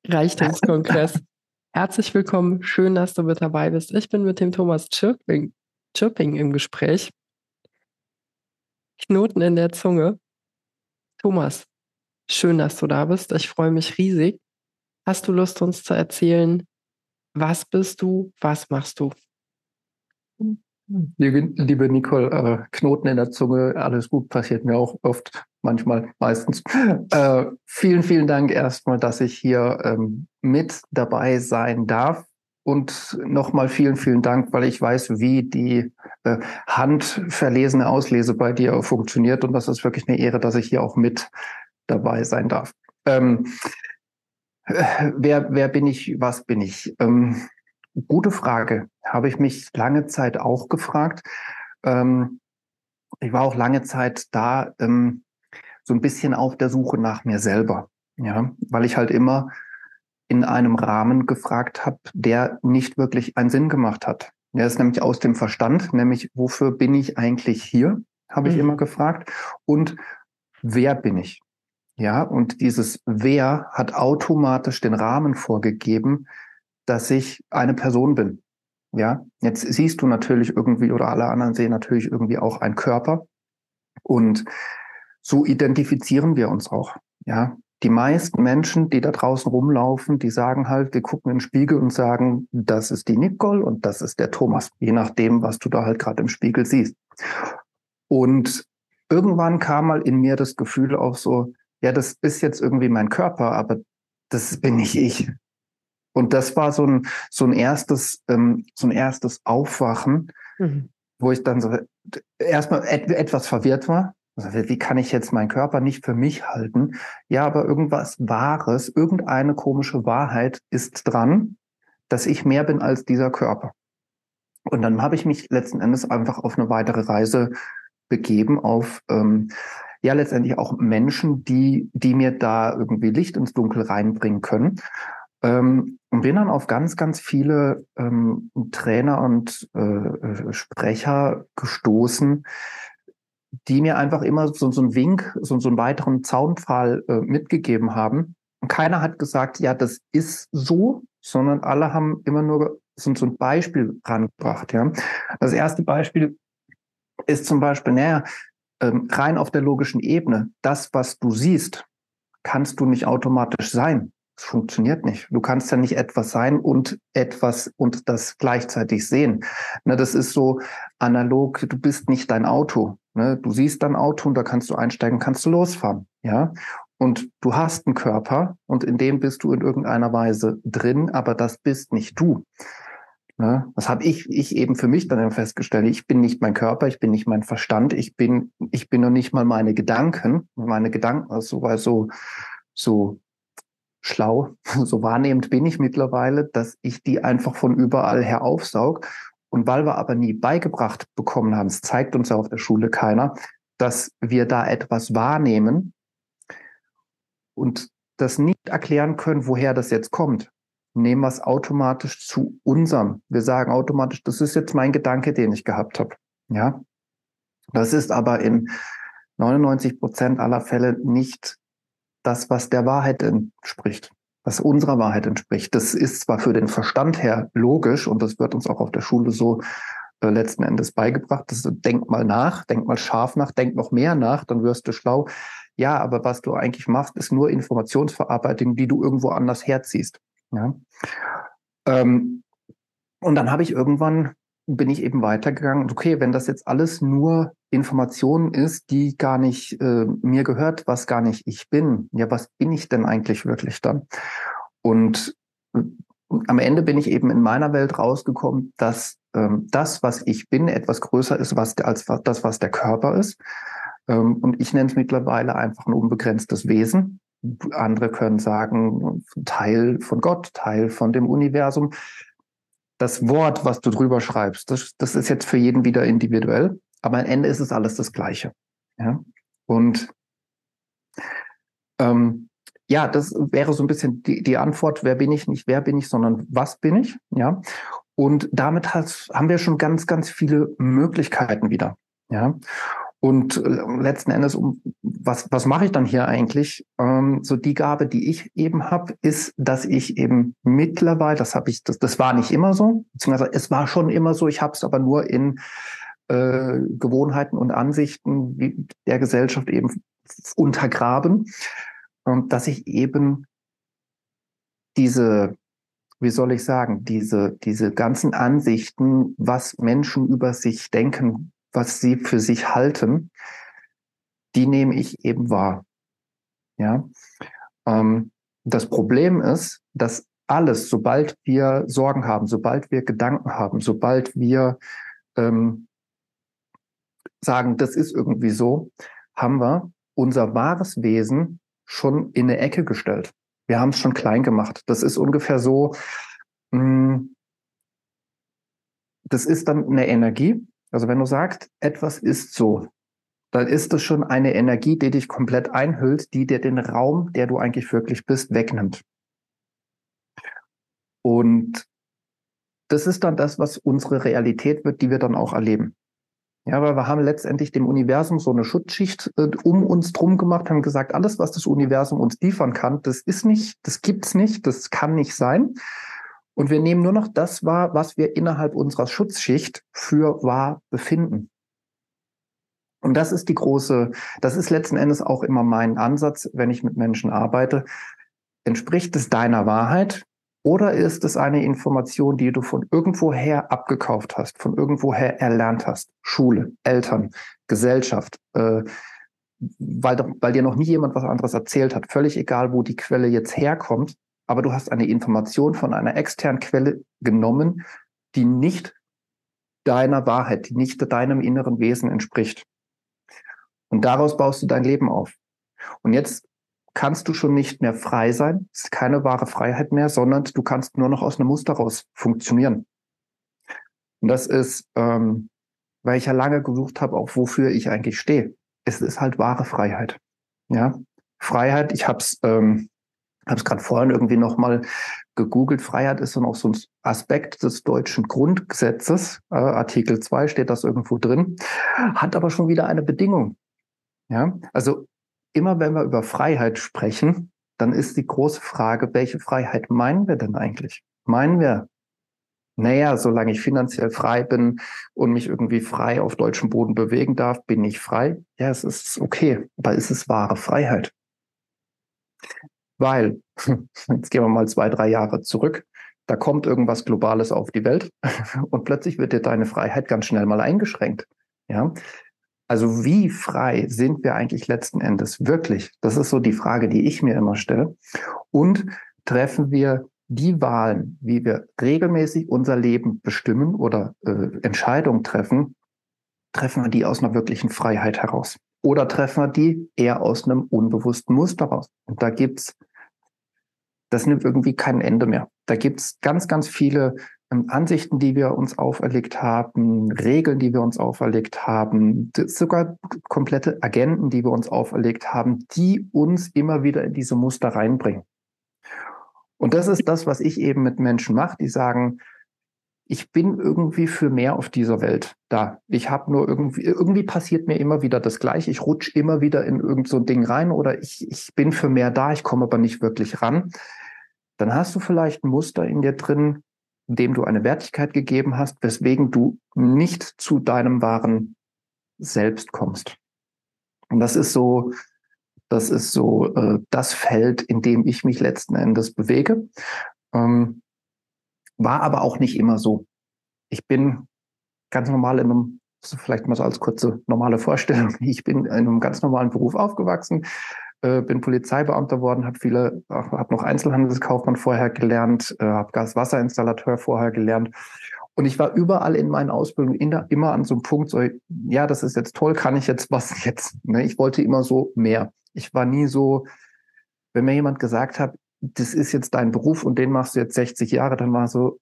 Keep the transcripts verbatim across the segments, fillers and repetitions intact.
Reichtumskongress. Herzlich willkommen, schön, dass du mit dabei bist. Ich bin mit dem Thomas Chirping, Chirping im Gespräch. Knoten in der Zunge. Thomas, schön, dass du da bist. Ich freue mich riesig. Hast du Lust, uns zu erzählen, was bist du, was machst du? Liebe Nicole, äh, Knoten in der Zunge, alles gut, passiert mir auch oft, manchmal, meistens. Äh, vielen, vielen Dank erstmal, dass ich hier ähm, mit dabei sein darf. Und nochmal vielen, vielen Dank, weil ich weiß, wie die äh, handverlesene Auslese bei dir funktioniert. Und das ist wirklich eine Ehre, dass ich hier auch mit dabei sein darf. Ähm, äh, wer, wer bin ich, was bin ich? Ähm, Gute Frage. Habe ich mich lange Zeit auch gefragt. Ähm, ich war auch lange Zeit da ähm, so ein bisschen auf der Suche nach mir selber. Ja, weil ich halt immer in einem Rahmen gefragt habe, der nicht wirklich einen Sinn gemacht hat. Der ist nämlich aus dem Verstand, nämlich wofür bin ich eigentlich hier, habe ich Mhm. immer gefragt. Und wer bin ich? Ja, und dieses Wer hat automatisch den Rahmen vorgegeben, dass ich eine Person bin. Ja, jetzt siehst du natürlich irgendwie oder alle anderen sehen natürlich irgendwie auch einen Körper und so identifizieren wir uns auch. Ja, die meisten Menschen, die da draußen rumlaufen, die sagen halt, die gucken in den Spiegel und sagen, das ist die Nicole und das ist der Thomas, je nachdem, was du da halt gerade im Spiegel siehst. Und irgendwann kam mal in mir das Gefühl auch so, ja, das ist jetzt irgendwie mein Körper, aber das bin nicht ich. Und das war so ein, so ein erstes, ähm, so ein erstes Aufwachen, mhm. wo ich dann so erstmal et etwas verwirrt war. Also, wie kann ich jetzt meinen Körper nicht für mich halten? Ja, aber irgendwas Wahres, irgendeine komische Wahrheit ist dran, dass ich mehr bin als dieser Körper. Und dann habe ich mich letzten Endes einfach auf eine weitere Reise begeben, auf ähm, ja letztendlich auch Menschen, die, die mir da irgendwie Licht ins Dunkel reinbringen können. Ähm, und bin dann auf ganz, ganz viele ähm, Trainer und äh, Sprecher gestoßen, die mir einfach immer so, so einen Wink, so, so einen weiteren Zaunpfahl äh, mitgegeben haben. Und keiner hat gesagt, ja, das ist so, sondern alle haben immer nur so, so ein Beispiel rangebracht. Ja. Das erste Beispiel ist zum Beispiel, naja, ähm, rein auf der logischen Ebene, das, was du siehst, kannst du nicht automatisch sein. Es funktioniert nicht. Du kannst ja nicht etwas sein und etwas und das gleichzeitig sehen. Ne, das ist so analog, du bist nicht dein Auto. Ne? Du siehst dein Auto und da kannst du einsteigen, kannst du losfahren. Ja? Und du hast einen Körper und in dem bist du in irgendeiner Weise drin, aber das bist nicht du. Ne? Das habe ich, ich eben für mich dann festgestellt. Ich bin nicht mein Körper, ich bin nicht mein Verstand, ich bin, ich bin noch nicht mal meine Gedanken. Meine Gedanken, also weil so, so schlau, so wahrnehmend bin ich mittlerweile, dass ich die einfach von überall her aufsaug. Und weil wir aber nie beigebracht bekommen haben, es zeigt uns ja auf der Schule keiner, dass wir da etwas wahrnehmen und das nicht erklären können, woher das jetzt kommt, nehmen wir es automatisch zu unserem. Wir sagen automatisch, das ist jetzt mein Gedanke, den ich gehabt habe. Ja, das ist aber in neunundneunzig Prozent aller Fälle nicht das, was der Wahrheit entspricht, was unserer Wahrheit entspricht. Das ist zwar für den Verstand her logisch und das wird uns auch auf der Schule so äh, letzten Endes beigebracht. Das ist, denk mal nach, denk mal scharf nach, denk noch mehr nach, dann wirst du schlau. Ja, aber was du eigentlich machst, ist nur Informationsverarbeitung, die du irgendwo anders herziehst. Ja. Ähm, und dann habe ich irgendwann, bin ich eben weitergegangen. Okay, wenn das jetzt alles nur Informationen ist, die gar nicht äh, mir gehört, was gar nicht ich bin, ja, was bin ich denn eigentlich wirklich dann? Und äh, am Ende bin ich eben in meiner Welt rausgekommen, dass ähm, das, was ich bin, etwas größer ist was, als was, das, was der Körper ist. Ähm, und ich nenne es mittlerweile einfach ein unbegrenztes Wesen. Andere können sagen, Teil von Gott, Teil von dem Universum. Das Wort, was du drüber schreibst, das, das ist jetzt für jeden wieder individuell, aber am Ende ist es alles das Gleiche. Ja? Und ähm, ja, das wäre so ein bisschen die, die Antwort, wer bin ich, nicht wer bin ich, sondern was bin ich. Ja? Und damit hat, haben wir schon ganz, ganz viele Möglichkeiten wieder. Ja? Und letzten Endes, um, was, was mache ich dann hier eigentlich? Ähm, so die Gabe, die ich eben habe, ist, dass ich eben mittlerweile, das habe ich, das, das war nicht immer so, beziehungsweise es war schon immer so, ich habe es aber nur in äh, Gewohnheiten und Ansichten wie der Gesellschaft eben untergraben, ähm, dass ich eben diese, wie soll ich sagen, diese, diese ganzen Ansichten, was Menschen über sich denken, was sie für sich halten, die nehme ich eben wahr. Ja, ähm, das Problem ist, dass alles, sobald wir Sorgen haben, sobald wir Gedanken haben, sobald wir ähm, sagen, das ist irgendwie so, haben wir unser wahres Wesen schon in eine Ecke gestellt. Wir haben es schon klein gemacht. Das ist ungefähr so, mh, das ist dann eine Energie. Also wenn du sagst, etwas ist so, dann ist das schon eine Energie, die dich komplett einhüllt, die dir den Raum, der du eigentlich wirklich bist, wegnimmt. Und das ist dann das, was unsere Realität wird, die wir dann auch erleben. Ja, weil wir haben letztendlich dem Universum so eine Schutzschicht äh, um uns drum gemacht, haben gesagt, alles, was das Universum uns liefern kann, das ist nicht, das gibt's nicht, das kann nicht sein. Und wir nehmen nur noch das wahr, was wir innerhalb unserer Schutzschicht für wahr befinden. Und das ist die große, das ist letzten Endes auch immer mein Ansatz, wenn ich mit Menschen arbeite. Entspricht es deiner Wahrheit oder ist es eine Information, die du von irgendwoher abgekauft hast, von irgendwoher erlernt hast? Schule, Eltern, Gesellschaft, äh, weil, weil dir noch nie jemand was anderes erzählt hat. Völlig egal, wo die Quelle jetzt herkommt, aber du hast eine Information von einer externen Quelle genommen, die nicht deiner Wahrheit, die nicht deinem inneren Wesen entspricht. Und daraus baust du dein Leben auf. Und jetzt kannst du schon nicht mehr frei sein. Es ist keine wahre Freiheit mehr, sondern du kannst nur noch aus einem Muster raus funktionieren. Und das ist, ähm, weil ich ja lange gesucht habe, auch wofür ich eigentlich stehe. Es ist halt wahre Freiheit. Ja, Freiheit, ich habe es ähm, hab's gerade vorhin irgendwie nochmal gegoogelt. Freiheit ist dann auch so ein Aspekt des deutschen Grundgesetzes. Äh, Artikel zwei steht das irgendwo drin, hat aber schon wieder eine Bedingung. Ja, also immer wenn wir über Freiheit sprechen, dann ist die große Frage, welche Freiheit meinen wir denn eigentlich? Meinen wir, naja, solange ich finanziell frei bin und mich irgendwie frei auf deutschem Boden bewegen darf, bin ich frei? Ja, es ist okay, aber ist es wahre Freiheit? Weil, jetzt gehen wir mal zwei, drei Jahre zurück, da kommt irgendwas Globales auf die Welt und plötzlich wird dir deine Freiheit ganz schnell mal eingeschränkt. Ja, also wie frei sind wir eigentlich letzten Endes wirklich? Das ist so die Frage, die ich mir immer stelle. Und treffen wir die Wahlen, wie wir regelmäßig unser Leben bestimmen oder äh, Entscheidungen treffen, treffen wir die aus einer wirklichen Freiheit heraus? Oder treffen wir die eher aus einem unbewussten Muster raus? Und da gibt's, das nimmt irgendwie kein Ende mehr. Da gibt's ganz, ganz viele Ansichten, die wir uns auferlegt haben, Regeln, die wir uns auferlegt haben, sogar komplette Agenten, die wir uns auferlegt haben, die uns immer wieder in diese Muster reinbringen. Und das ist das, was ich eben mit Menschen mache, die sagen, ich bin irgendwie für mehr auf dieser Welt da. Ich habe nur irgendwie, irgendwie passiert mir immer wieder das Gleiche. Ich rutsche immer wieder in irgend so ein Ding rein oder ich, ich bin für mehr da, ich komme aber nicht wirklich ran. Dann hast du vielleicht ein Muster in dir drin, dem du eine Wertigkeit gegeben hast, weswegen du nicht zu deinem wahren Selbst kommst. Und das ist so, das ist so äh, das Feld, in dem ich mich letzten Endes bewege. Ähm, war aber auch nicht immer so. Ich bin ganz normal in einem, so vielleicht mal so als kurze normale Vorstellung, ich bin in einem ganz normalen Beruf aufgewachsen, äh, bin Polizeibeamter worden, habe viele, habe noch Einzelhandelskaufmann vorher gelernt, äh, habe Gaswasserinstallateur vorher gelernt. Und ich war überall in meinen Ausbildungen in der, immer an so einem Punkt, so, ja, das ist jetzt toll, kann ich jetzt was jetzt? Ne? Ich wollte immer so mehr. Ich war nie so, wenn mir jemand gesagt hat, das ist jetzt dein Beruf und den machst du jetzt sechzig Jahre, dann war so,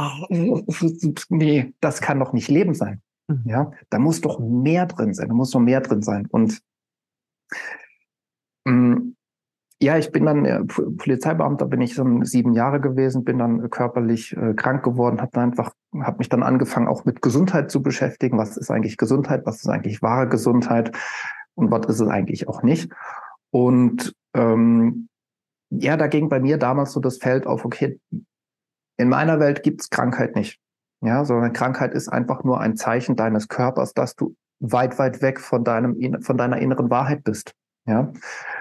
nee, das kann doch nicht Leben sein. Mhm. Ja, da muss doch mehr drin sein, da muss doch mehr drin sein. Und mh, Ja, ich bin dann äh, Polizeibeamter, bin ich so sieben Jahre gewesen, bin dann körperlich äh, krank geworden, habe dann einfach, habe mich dann angefangen, auch mit Gesundheit zu beschäftigen. Was ist eigentlich Gesundheit? Was ist eigentlich wahre Gesundheit? Und was ist es eigentlich auch nicht? Und ähm, ja, da ging bei mir damals so das Feld auf, okay, in meiner Welt gibt's Krankheit nicht. Ja, sondern Krankheit ist einfach nur ein Zeichen deines Körpers, dass du weit, weit weg von deinem, von deiner inneren Wahrheit bist. Ja.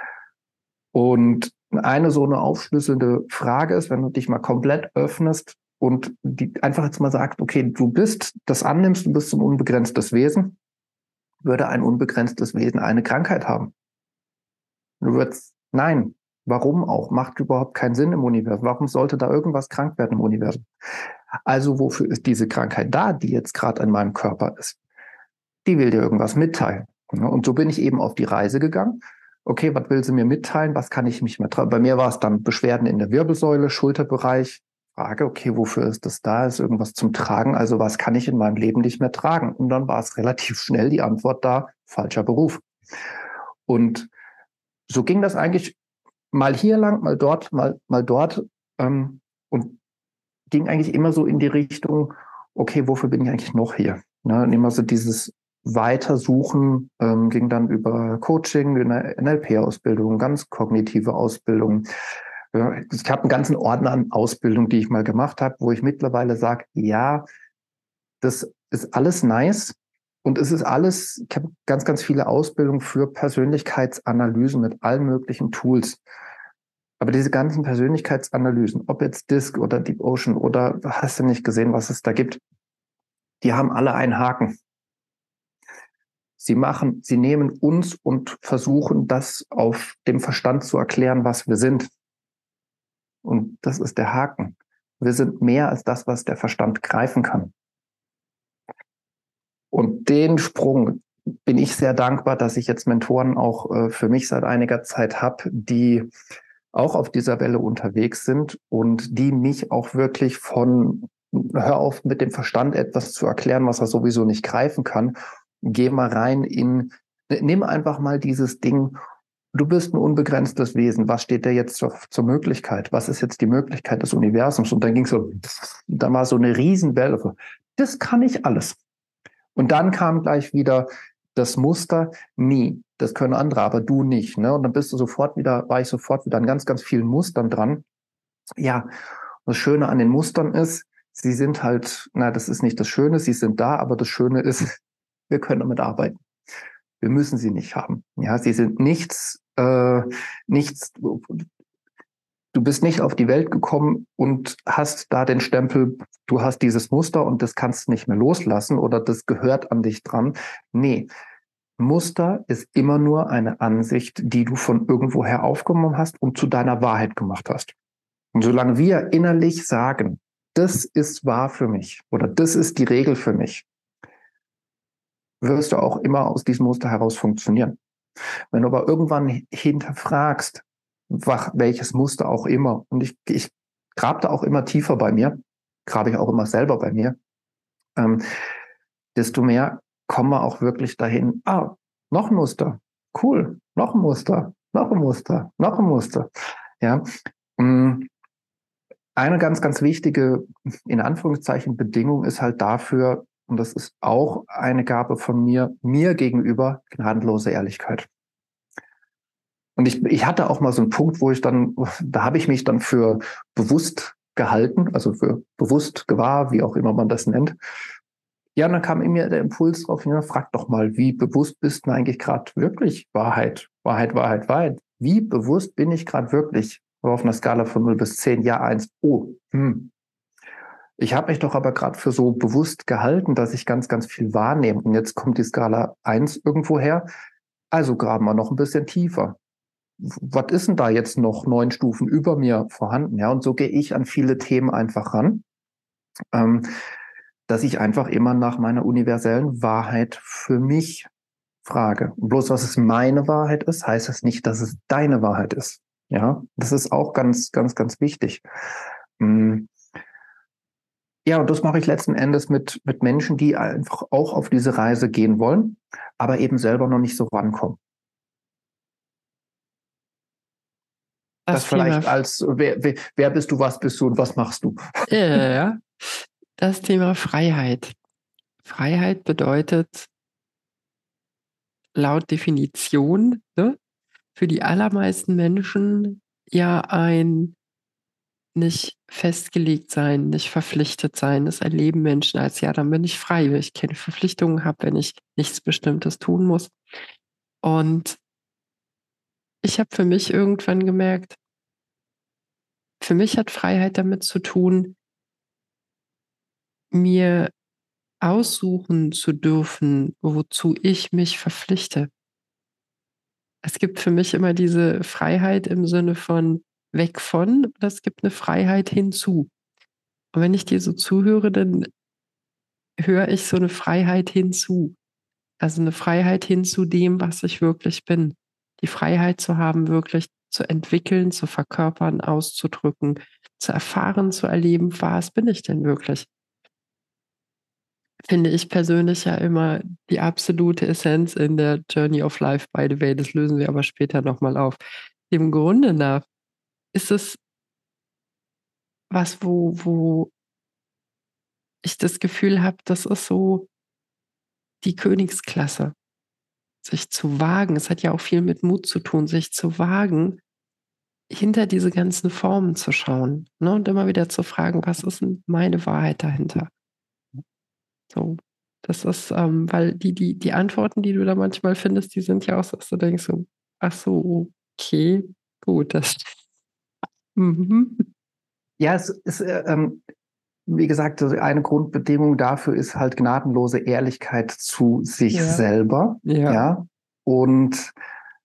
Und eine so eine aufschlüsselnde Frage ist, wenn du dich mal komplett öffnest und die einfach jetzt mal sagt, okay, du bist, das annimmst, du bist ein unbegrenztes Wesen, würde ein unbegrenztes Wesen eine Krankheit haben? Du würdest, nein, warum auch? Macht überhaupt keinen Sinn im Universum. Warum sollte da irgendwas krank werden im Universum? Also wofür ist diese Krankheit da, die jetzt gerade in meinem Körper ist? Die will dir irgendwas mitteilen. Und so bin ich eben auf die Reise gegangen. Okay, was will sie mir mitteilen? Was kann ich mich mehr tragen? Bei mir war es dann Beschwerden in der Wirbelsäule, Schulterbereich. Frage, okay, wofür ist das da? Ist irgendwas zum Tragen? Also was kann ich in meinem Leben nicht mehr tragen? Und dann war es relativ schnell die Antwort da, falscher Beruf. Und so ging das eigentlich mal hier lang, mal dort, mal, mal dort. Ähm, und ging eigentlich immer so in die Richtung, okay, wofür bin ich eigentlich noch hier? Ne? Und immer so dieses Weitersuchen ähm, ging dann über Coaching, eine N L P-Ausbildung, ganz kognitive Ausbildung. Ja, ich habe einen ganzen Ordner an Ausbildung, die ich mal gemacht habe, wo ich mittlerweile sage, ja, das ist alles nice und es ist alles, ich habe ganz, ganz viele Ausbildungen für Persönlichkeitsanalysen mit allen möglichen Tools. Aber diese ganzen Persönlichkeitsanalysen, ob jetzt Disc oder Deep Ocean oder hast du nicht gesehen, was es da gibt, die haben alle einen Haken. Sie machen, sie nehmen uns und versuchen, das auf dem Verstand zu erklären, was wir sind. Und das ist der Haken. Wir sind mehr als das, was der Verstand greifen kann. Und den Sprung bin ich sehr dankbar, dass ich jetzt Mentoren auch äh, für mich seit einiger Zeit habe, die auch auf dieser Welle unterwegs sind und die mich auch wirklich von, hör auf mit dem Verstand etwas zu erklären, was er sowieso nicht greifen kann, geh mal rein in, nimm einfach mal dieses Ding, du bist ein unbegrenztes Wesen, was steht da jetzt zur, zur Möglichkeit? Was ist jetzt die Möglichkeit des Universums? Und dann ging so, da war so eine Riesenwelle, das kann ich alles. Und dann kam gleich wieder das Muster, nie, das können andere, aber du nicht. Ne? Und dann bist du sofort wieder, war ich sofort wieder an ganz, ganz vielen Mustern dran. Ja, das Schöne an den Mustern ist, sie sind halt, na, das ist nicht das Schöne, sie sind da, aber das Schöne ist, wir können damit arbeiten. Wir müssen sie nicht haben. Ja, sie sind nichts, äh, nichts, du bist nicht auf die Welt gekommen und hast da den Stempel, du hast dieses Muster und das kannst du nicht mehr loslassen oder das gehört an dich dran. Nee, Muster ist immer nur eine Ansicht, die du von irgendwoher aufgenommen hast und zu deiner Wahrheit gemacht hast. Und solange wir innerlich sagen, das ist wahr für mich oder das ist die Regel für mich, wirst du auch immer aus diesem Muster heraus funktionieren. Wenn du aber irgendwann hinterfragst, welches Muster auch immer, und ich, ich grabe da auch immer tiefer bei mir, grabe ich auch immer selber bei mir, ähm, desto mehr kommen wir auch wirklich dahin, ah, noch ein Muster, cool, noch ein Muster, noch ein Muster, noch ein Muster. Ja, eine ganz, ganz wichtige, in Anführungszeichen, Bedingung ist halt dafür, und das ist auch eine Gabe von mir, mir gegenüber, gnadenlose Ehrlichkeit. Und ich, ich hatte auch mal so einen Punkt, wo ich dann, da habe ich mich dann für bewusst gehalten, also für bewusst gewahr, wie auch immer man das nennt. Ja, und dann kam in mir der Impuls drauf, ja, frag doch mal, wie bewusst bist du eigentlich gerade wirklich? Wahrheit, Wahrheit, Wahrheit, Wahrheit. Wie bewusst bin ich gerade wirklich? Auf einer Skala von null bis zehn, ja, eins. Oh, hm. Ich habe mich doch aber gerade für so bewusst gehalten, dass ich ganz, ganz viel wahrnehme. Und jetzt kommt die Skala eins irgendwo her. Also graben wir noch ein bisschen tiefer. Was ist denn da jetzt noch neun Stufen über mir vorhanden? Ja, und so gehe ich an viele Themen einfach ran, ähm, dass ich einfach immer nach meiner universellen Wahrheit für mich frage. Und bloß, was es meine Wahrheit ist, heißt es nicht, dass es deine Wahrheit ist. Ja, das ist auch ganz, ganz, ganz wichtig. Ja, und das mache ich letzten Endes mit, mit Menschen, die einfach auch auf diese Reise gehen wollen, aber eben selber noch nicht so rankommen. Das, Das das Thema, vielleicht als, wer, wer, wer bist du, was bist du und was machst du? ja, ja, ja. Das Thema Freiheit. Freiheit bedeutet laut Definition, ne, für die allermeisten Menschen ja ein nicht festgelegt sein, nicht verpflichtet sein. Das erleben Menschen als, ja, dann bin ich frei, wenn ich keine Verpflichtungen habe, wenn ich nichts Bestimmtes tun muss. Und ich habe für mich irgendwann gemerkt, für mich hat Freiheit damit zu tun, mir aussuchen zu dürfen, wozu ich mich verpflichte. Es gibt für mich immer diese Freiheit im Sinne von weg von, oder es gibt eine Freiheit hinzu. Und wenn ich dir so zuhöre, dann höre ich so eine Freiheit hinzu. Also eine Freiheit hin zu dem, was ich wirklich bin. Die Freiheit zu haben, wirklich zu entwickeln, zu verkörpern, auszudrücken, zu erfahren, zu erleben, was bin ich denn wirklich? Finde ich persönlich ja immer die absolute Essenz in der Journey of Life, by the way. Das lösen wir aber später nochmal auf. Im Grunde nach ist es was, wo, wo ich das Gefühl habe, das ist so die Königsklasse, sich zu wagen. Es hat ja auch viel mit Mut zu tun, sich zu wagen, hinter diese ganzen Formen zu schauen, ne? Und immer wieder zu fragen, was ist denn meine Wahrheit dahinter? So, das ist, ähm, weil die, die, die Antworten, die du da manchmal findest, die sind ja auch so, dass du denkst so, ach so, okay, gut, das. Mhm. Ja, es ist, äh, ähm, wie gesagt, also eine Grundbedingung dafür ist halt gnadenlose Ehrlichkeit zu sich Ja, selber. ja. Ja. Und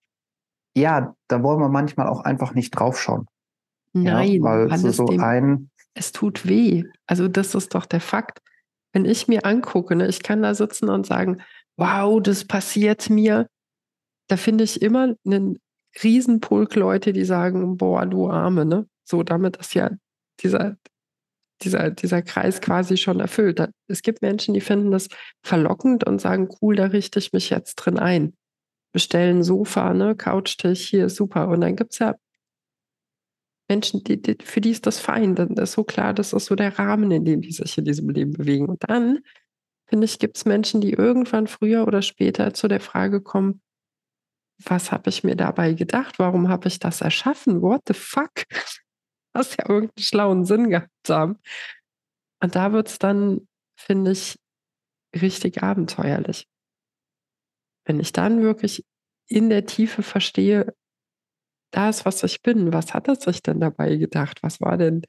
ja, da wollen wir manchmal auch einfach nicht draufschauen. Ja, Nein, weil weil so, es so dem, ein, es tut weh. Also das ist doch der Fakt. Wenn ich mir angucke, ne, ich kann da sitzen und sagen, wow, das passiert mir, da finde ich immer einen Riesenpulk Leute, die sagen, boah, du Arme, ne? So, damit ist ja dieser, dieser, dieser Kreis quasi schon erfüllt. Da- Es gibt Menschen, die finden das verlockend und sagen, cool, da richte ich mich jetzt drin ein. Bestellen Sofa, ne, Couchtisch, hier ist super. Und dann gibt es ja Menschen, die, die, für die ist das fein. Dann ist so klar, das ist so der Rahmen, in dem die sich in diesem Leben bewegen. Und dann, finde ich, gibt es Menschen, die irgendwann früher oder später zu der Frage kommen, was habe ich mir dabei gedacht? Warum habe ich das erschaffen? What the fuck? Muss ja irgendeinen schlauen Sinn gehabt haben. Und da wird es dann, finde ich, richtig abenteuerlich. Wenn ich dann wirklich in der Tiefe verstehe, das, was ich bin, was hat es sich denn dabei gedacht? Was war denn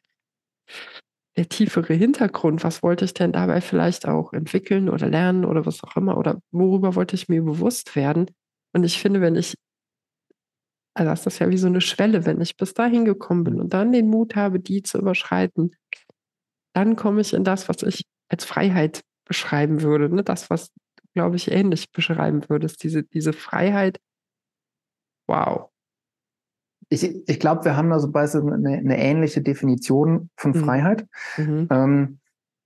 der tiefere Hintergrund? Was wollte ich denn dabei vielleicht auch entwickeln oder lernen oder was auch immer? Oder worüber wollte ich mir bewusst werden? Und ich finde, wenn ich, also das ist ja wie so eine Schwelle, wenn ich bis dahin gekommen bin und dann den Mut habe, die zu überschreiten, dann komme ich in das, was ich als Freiheit beschreiben würde. Ne? Das, was du, glaube ich, ähnlich beschreiben würdest. Diese, diese Freiheit, wow. ich, ich glaube, wir haben also beide eine, eine ähnliche Definition von Mhm. Freiheit. Mhm. Ähm,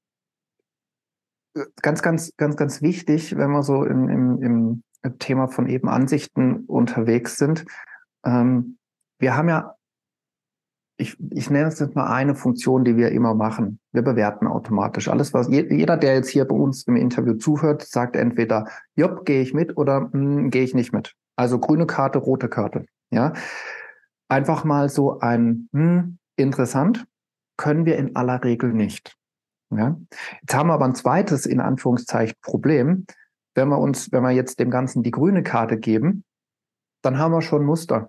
ganz, ganz, ganz, ganz wichtig, wenn wir so im, im, im Thema von eben Ansichten unterwegs sind. Ähm, wir haben ja, ich, ich nenne es jetzt mal eine Funktion, die wir immer machen. Wir bewerten automatisch. Alles, was jeder, der jetzt hier bei uns im Interview zuhört, sagt entweder, jopp, gehe ich mit oder hm, gehe ich nicht mit. Also grüne Karte, rote Karte. Ja, einfach mal so ein hm, interessant, können wir in aller Regel nicht. Ja? Jetzt haben wir aber ein zweites, in Anführungszeichen, Problem. Wenn wir uns, wenn wir jetzt dem Ganzen die grüne Karte geben, dann haben wir schon Muster.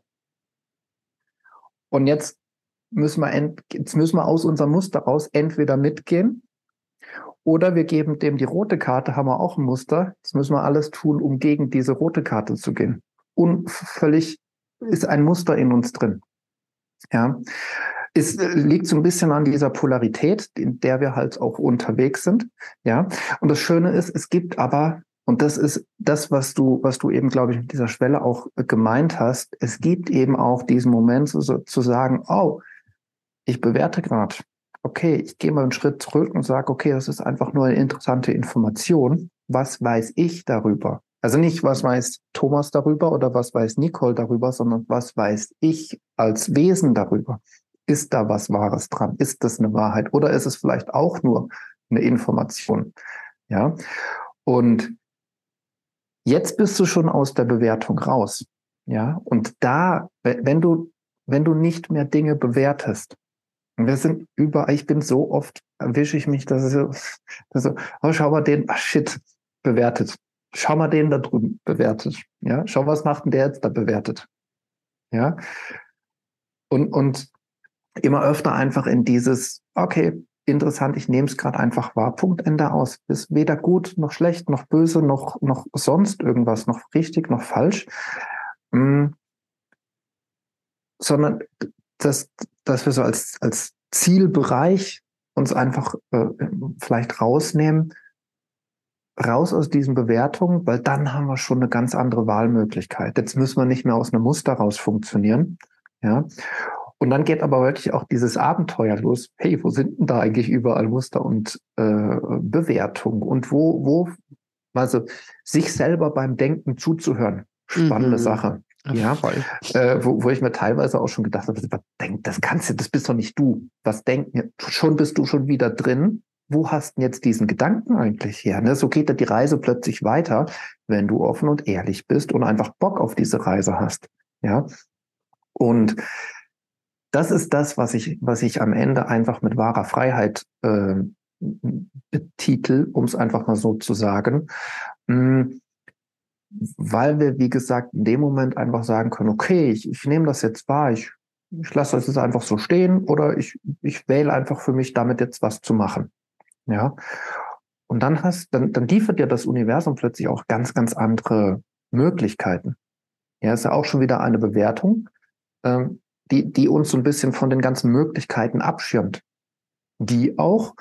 Und jetzt müssen wir, ent, jetzt müssen wir aus unserem Muster raus entweder mitgehen oder wir geben dem die rote Karte, haben wir auch ein Muster. Jetzt müssen wir alles tun, um gegen diese rote Karte zu gehen. Und völlig ist ein Muster in uns drin. Ja. Es liegt so ein bisschen an dieser Polarität, in der wir halt auch unterwegs sind. Ja. Und das Schöne ist, es gibt aber, und das ist das, was du, was du eben, glaube ich, mit dieser Schwelle auch gemeint hast, es gibt eben auch diesen Moment so, so, zu sagen, oh, ich bewerte gerade. Okay, ich gehe mal einen Schritt zurück und sage, okay, das ist einfach nur eine interessante Information. Was weiß ich darüber? Also nicht, was weiß Thomas darüber oder was weiß Nicole darüber, sondern was weiß ich als Wesen darüber? Ist da was Wahres dran? Ist das eine Wahrheit? Oder ist es vielleicht auch nur eine Information? Ja. Und jetzt bist du schon aus der Bewertung raus. Ja. Und da, wenn du, wenn du nicht mehr Dinge bewertest, und wir sind überall, ich bin so oft, erwische ich mich, dass ich so, dass so, oh, schau mal den, ach shit, bewertet. Schau mal den da drüben, bewertet. Ja, schau, was macht denn der jetzt da bewertet? Ja. Und, und immer öfter einfach in dieses, okay, interessant, ich nehme es gerade einfach wahr, Punkt, Ende aus. Ist weder gut, noch schlecht, noch böse, noch, noch sonst irgendwas, noch richtig, noch falsch. Mm, sondern dass, dass wir so als, als Zielbereich uns einfach äh, vielleicht rausnehmen, raus aus diesen Bewertungen, weil dann haben wir schon eine ganz andere Wahlmöglichkeit. Jetzt müssen wir nicht mehr aus einem Muster raus funktionieren. Ja. Und dann geht aber wirklich auch dieses Abenteuer los. Hey, wo sind denn da eigentlich überall Muster und äh, Bewertung? Und wo, wo, also sich selber beim Denken zuzuhören. Spannende mhm. Sache. Ja, voll. Äh, wo, wo ich mir teilweise auch schon gedacht habe, denk, das kannst du, das bist doch nicht du. Was denken? Schon bist du schon wieder drin. Wo hast du jetzt diesen Gedanken eigentlich her? Ne? So geht da die Reise plötzlich weiter, wenn du offen und ehrlich bist und einfach Bock auf diese Reise hast. Ja. Und das ist das, was ich, was ich am Ende einfach mit wahrer Freiheit äh, betitel, um es einfach mal so zu sagen. Mhm. Weil wir, wie gesagt, in dem Moment einfach sagen können, okay, ich, ich nehme das jetzt wahr, ich, ich lasse das jetzt einfach so stehen oder ich, ich wähle einfach für mich, damit jetzt was zu machen. Ja. Und dann hast, dann, dann liefert dir das Universum plötzlich auch ganz, ganz andere Möglichkeiten. Ja, ist ja auch schon wieder eine Bewertung, ähm, die, die uns so ein bisschen von den ganzen Möglichkeiten abschirmt, die auch,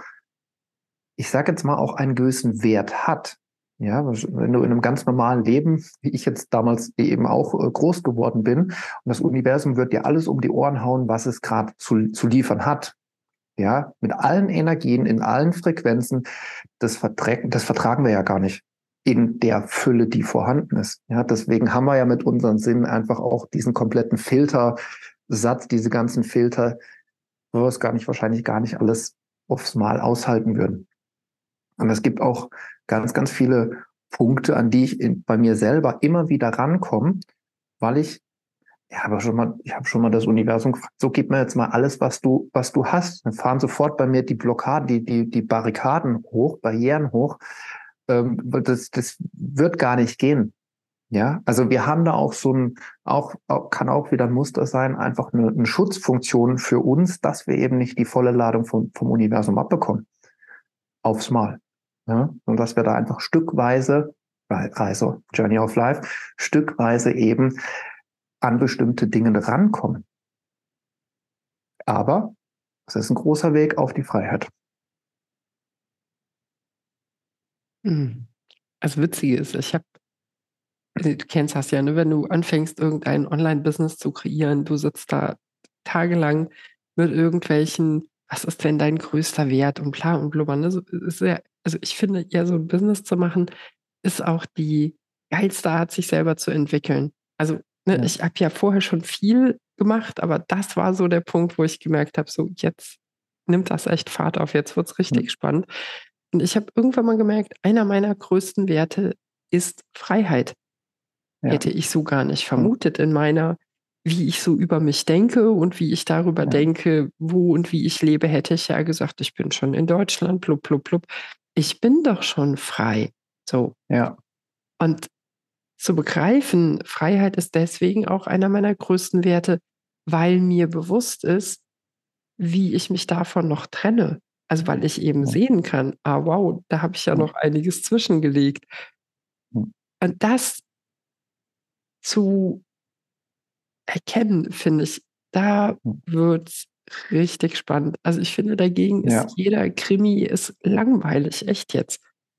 ich sage jetzt mal, auch einen gewissen Wert hat. Ja, wenn du in einem ganz normalen Leben, wie ich jetzt damals eben auch äh, groß geworden bin, und das Universum wird dir alles um die Ohren hauen, was es gerade zu, zu liefern hat. Ja, mit allen Energien, in allen Frequenzen, das, verträgen, das vertragen wir ja gar nicht in der Fülle, die vorhanden ist. Ja, deswegen haben wir ja mit unseren Sinnen einfach auch diesen kompletten Filtersatz, diese ganzen Filter, wo wir es gar nicht, wahrscheinlich gar nicht alles aufs Mal aushalten würden. Und es gibt auch ganz, ganz viele Punkte, an die ich in, bei mir selber immer wieder rankomme, weil ich, ja, aber schon mal, ich habe schon mal das Universum gefragt, so gib mir jetzt mal alles, was du, was du hast. Dann fahren sofort bei mir die Blockaden, die, die, die Barrikaden hoch, Barrieren hoch. Ähm, das, das wird gar nicht gehen. Ja, also wir haben da auch so ein, auch, auch kann auch wieder ein Muster sein, einfach eine, eine Schutzfunktion für uns, dass wir eben nicht die volle Ladung vom, vom Universum abbekommen. Aufs Mal. Ja, und dass wir da einfach stückweise, Reise, Journey of Life, stückweise eben an bestimmte Dinge rankommen. Aber es ist ein großer Weg auf die Freiheit. Also witzig ist, ich habe, du kennst das ja, ne? Wenn du anfängst, irgendein Online-Business zu kreieren, du sitzt da tagelang mit irgendwelchen, was ist denn dein größter Wert und bla und blubber. Ne? So, ist ja, also ich finde, ja, so ein Business zu machen, ist auch die geilste Art, sich selber zu entwickeln. Also ne, ja. Ich habe ja vorher schon viel gemacht, aber das war so der Punkt, wo ich gemerkt habe, so jetzt nimmt das echt Fahrt auf, jetzt wird es richtig ja. spannend. Und ich habe irgendwann mal gemerkt, einer meiner größten Werte ist Freiheit. Ja. Hätte ich so gar nicht vermutet in meiner, wie ich so über mich denke und wie ich darüber ja. denke, wo und wie ich lebe, hätte ich ja gesagt, ich bin schon in Deutschland, blub, blub, blub. Ich bin doch schon frei. So. Ja. Und zu begreifen, Freiheit ist deswegen auch einer meiner größten Werte, weil mir bewusst ist, wie ich mich davon noch trenne. Also weil ich eben ja. sehen kann, ah wow, da habe ich ja, ja noch einiges zwischengelegt. Ja. Und das zu erkennen, finde ich, da wird es richtig spannend. Also ich finde, dagegen ist ja. jeder Krimi ist langweilig, echt jetzt.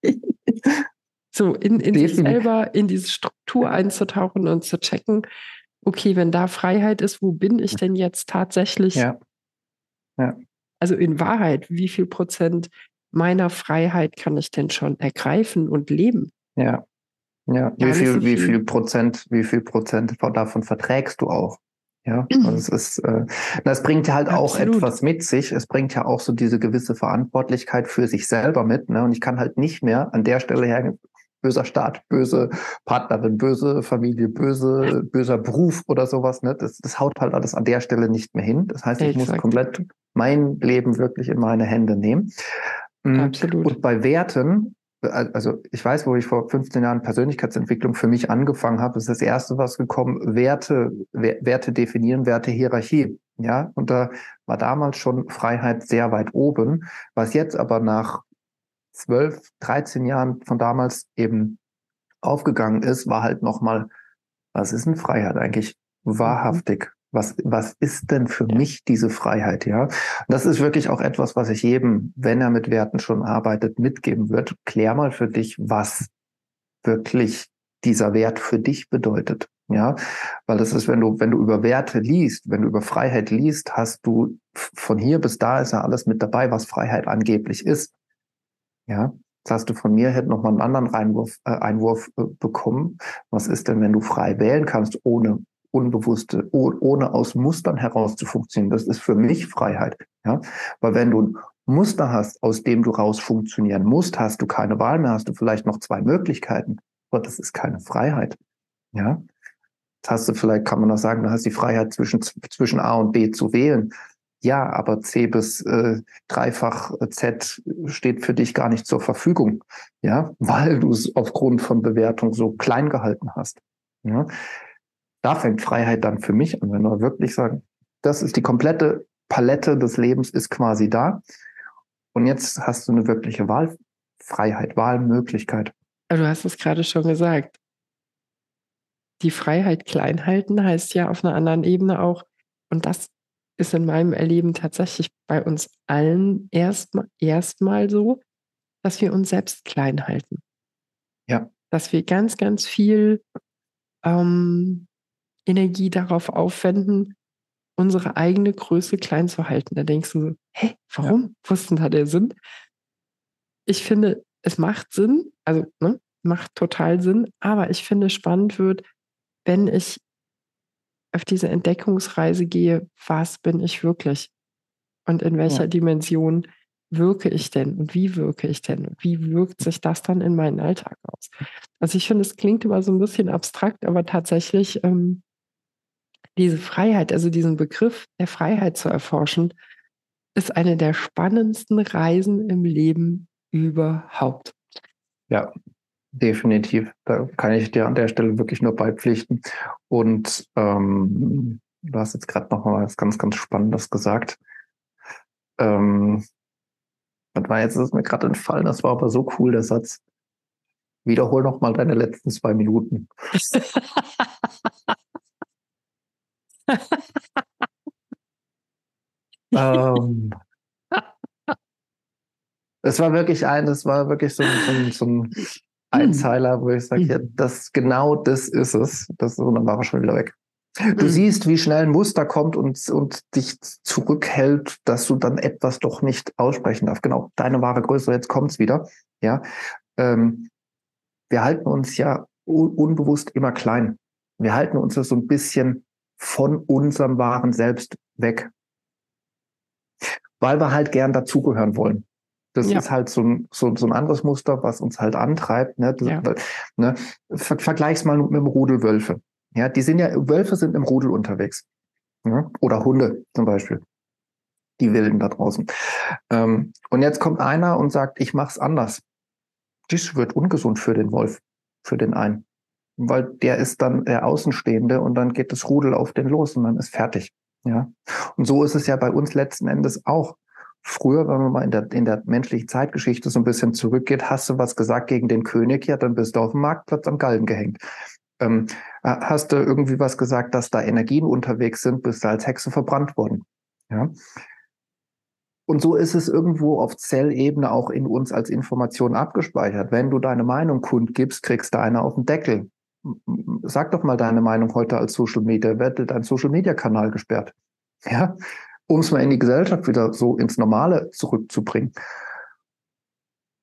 So in, in sich selber, in diese Struktur einzutauchen und zu checken, okay, wenn da Freiheit ist, wo bin ich denn jetzt tatsächlich? Ja. Ja. Also in Wahrheit, wie viel Prozent meiner Freiheit kann ich denn schon ergreifen und leben? Ja. Ja, wie Gar nicht so viel, wie viel. viel Prozent, wie viel Prozent von- davon verträgst du auch? Ja, also es ist, äh, das bringt ja halt auch Absolut. etwas mit sich. Es bringt ja auch so diese gewisse Verantwortlichkeit für sich selber mit, ne? Und ich kann halt nicht mehr an der Stelle her, böser Staat, böse Partnerin, böse Familie, böse, böser Beruf oder sowas, ne? Das, das haut halt alles an der Stelle nicht mehr hin. Das heißt, ich muss Exakt. komplett mein Leben wirklich in meine Hände nehmen. Mm, Absolut. Und bei Werten, also ich weiß, wo ich vor fünfzehn Jahren Persönlichkeitsentwicklung für mich angefangen habe, ist das erste, was gekommen, Werte, Werte definieren, Werte Hierarchie. Ja, und da war damals schon Freiheit sehr weit oben, was jetzt aber nach zwölf, dreizehn Jahren von damals eben aufgegangen ist, war halt nochmal, was ist denn Freiheit eigentlich Mhm. wahrhaftig? Was, was ist denn für Ja. mich diese Freiheit? Ja, das ist wirklich auch etwas, was ich jedem, wenn er mit Werten schon arbeitet, mitgeben wird. Klär mal für dich, was wirklich dieser Wert für dich bedeutet. Ja, weil das ist, wenn du, wenn du über Werte liest, wenn du über Freiheit liest, hast du von hier bis da ist ja alles mit dabei, was Freiheit angeblich ist. Ja, jetzt hast du von mir hätte noch mal einen anderen Reinwurf, äh, Einwurf äh, bekommen. Was ist denn, wenn du frei wählen kannst, ohne unbewusste, oh, ohne aus Mustern heraus zu funktionieren? Das ist für mich Freiheit. Ja, weil wenn du ein Muster hast, aus dem du raus funktionieren musst, hast du keine Wahl mehr, hast du vielleicht noch zwei Möglichkeiten. Aber das ist keine Freiheit. Ja, jetzt hast du vielleicht, kann man auch sagen, du hast die Freiheit zwischen, zwischen A und B zu wählen. Ja, aber C bis äh, dreifach Z steht für dich gar nicht zur Verfügung, ja, weil du es aufgrund von Bewertung so klein gehalten hast. Ja. Da fängt Freiheit dann für mich an, wenn wir wirklich sagen, das ist die komplette Palette des Lebens ist quasi da. Und jetzt hast du eine wirkliche Wahlfreiheit, Wahlmöglichkeit. Aber du hast es gerade schon gesagt. Die Freiheit klein halten heißt ja auf einer anderen Ebene auch, und das ist in meinem Erleben tatsächlich bei uns allen erstmal erstmal so, dass wir uns selbst klein halten. Ja. Dass wir ganz, ganz viel ähm, Energie darauf aufwenden, unsere eigene Größe klein zu halten. Da denkst du so, hä, warum? Ja. Wo ist denn da der Sinn? Ich finde, es macht Sinn, also ne, macht total Sinn, aber ich finde, spannend wird, wenn ich auf diese Entdeckungsreise gehe, was bin ich wirklich? Und in welcher Ja. Dimension wirke ich denn? Und wie wirke ich denn? Und wie wirkt sich das dann in meinen Alltag aus? Also ich finde, es klingt immer so ein bisschen abstrakt, aber tatsächlich ähm, diese Freiheit, also diesen Begriff der Freiheit zu erforschen, ist eine der spannendsten Reisen im Leben überhaupt. Ja, definitiv. Da kann ich dir an der Stelle wirklich nur beipflichten. Und ähm, du hast jetzt gerade noch mal was ganz, ganz Spannendes gesagt. Ähm, das war jetzt, ist mir gerade entfallen, das war aber so cool, der Satz. Wiederhol noch mal deine letzten zwei Minuten. ähm, es war wirklich ein, das war wirklich so ein, so ein, so ein Einzeiler, wo ich sage, ja, das genau das ist es. Das, und dann war er schon wieder weg. Du siehst, wie schnell ein Muster kommt und, und dich zurückhält, dass du dann etwas doch nicht aussprechen darfst. Genau, deine wahre Größe, jetzt kommt's wieder. Ja, ähm, wir halten uns ja un unbewusst immer klein. Wir halten uns ja so ein bisschen von unserem wahren Selbst weg, weil wir halt gern dazugehören wollen. Das Ja. ist halt so ein, so, so ein anderes Muster, was uns halt antreibt. Ne? Das, Ja. ne? Ver Vergleich's mal mit dem Rudel Wölfe. Ja, die sind ja, Wölfe sind im Rudel unterwegs. Ja? Oder Hunde zum Beispiel. Die Wilden da draußen. Ähm, und jetzt kommt einer und sagt, ich mach's anders. Das wird ungesund für den Wolf, für den einen. Weil der ist dann der Außenstehende und dann geht das Rudel auf den los und dann ist fertig. Ja. Und so ist es ja bei uns letzten Endes auch. Früher, wenn man mal in der, in der menschlichen Zeitgeschichte so ein bisschen zurückgeht, hast du was gesagt gegen den König, ja, dann bist du auf dem Marktplatz am Galgen gehängt. Ähm, hast du irgendwie was gesagt, dass da Energien unterwegs sind, bist du als Hexe verbrannt worden. Ja. Und so ist es irgendwo auf Zellebene auch in uns als Information abgespeichert. Wenn du deine Meinung kundgibst, kriegst du eine auf den Deckel. Sag doch mal deine Meinung heute als Social Media. Wird dein Social Media Kanal gesperrt? Ja, um es mal in die Gesellschaft wieder so ins Normale zurückzubringen.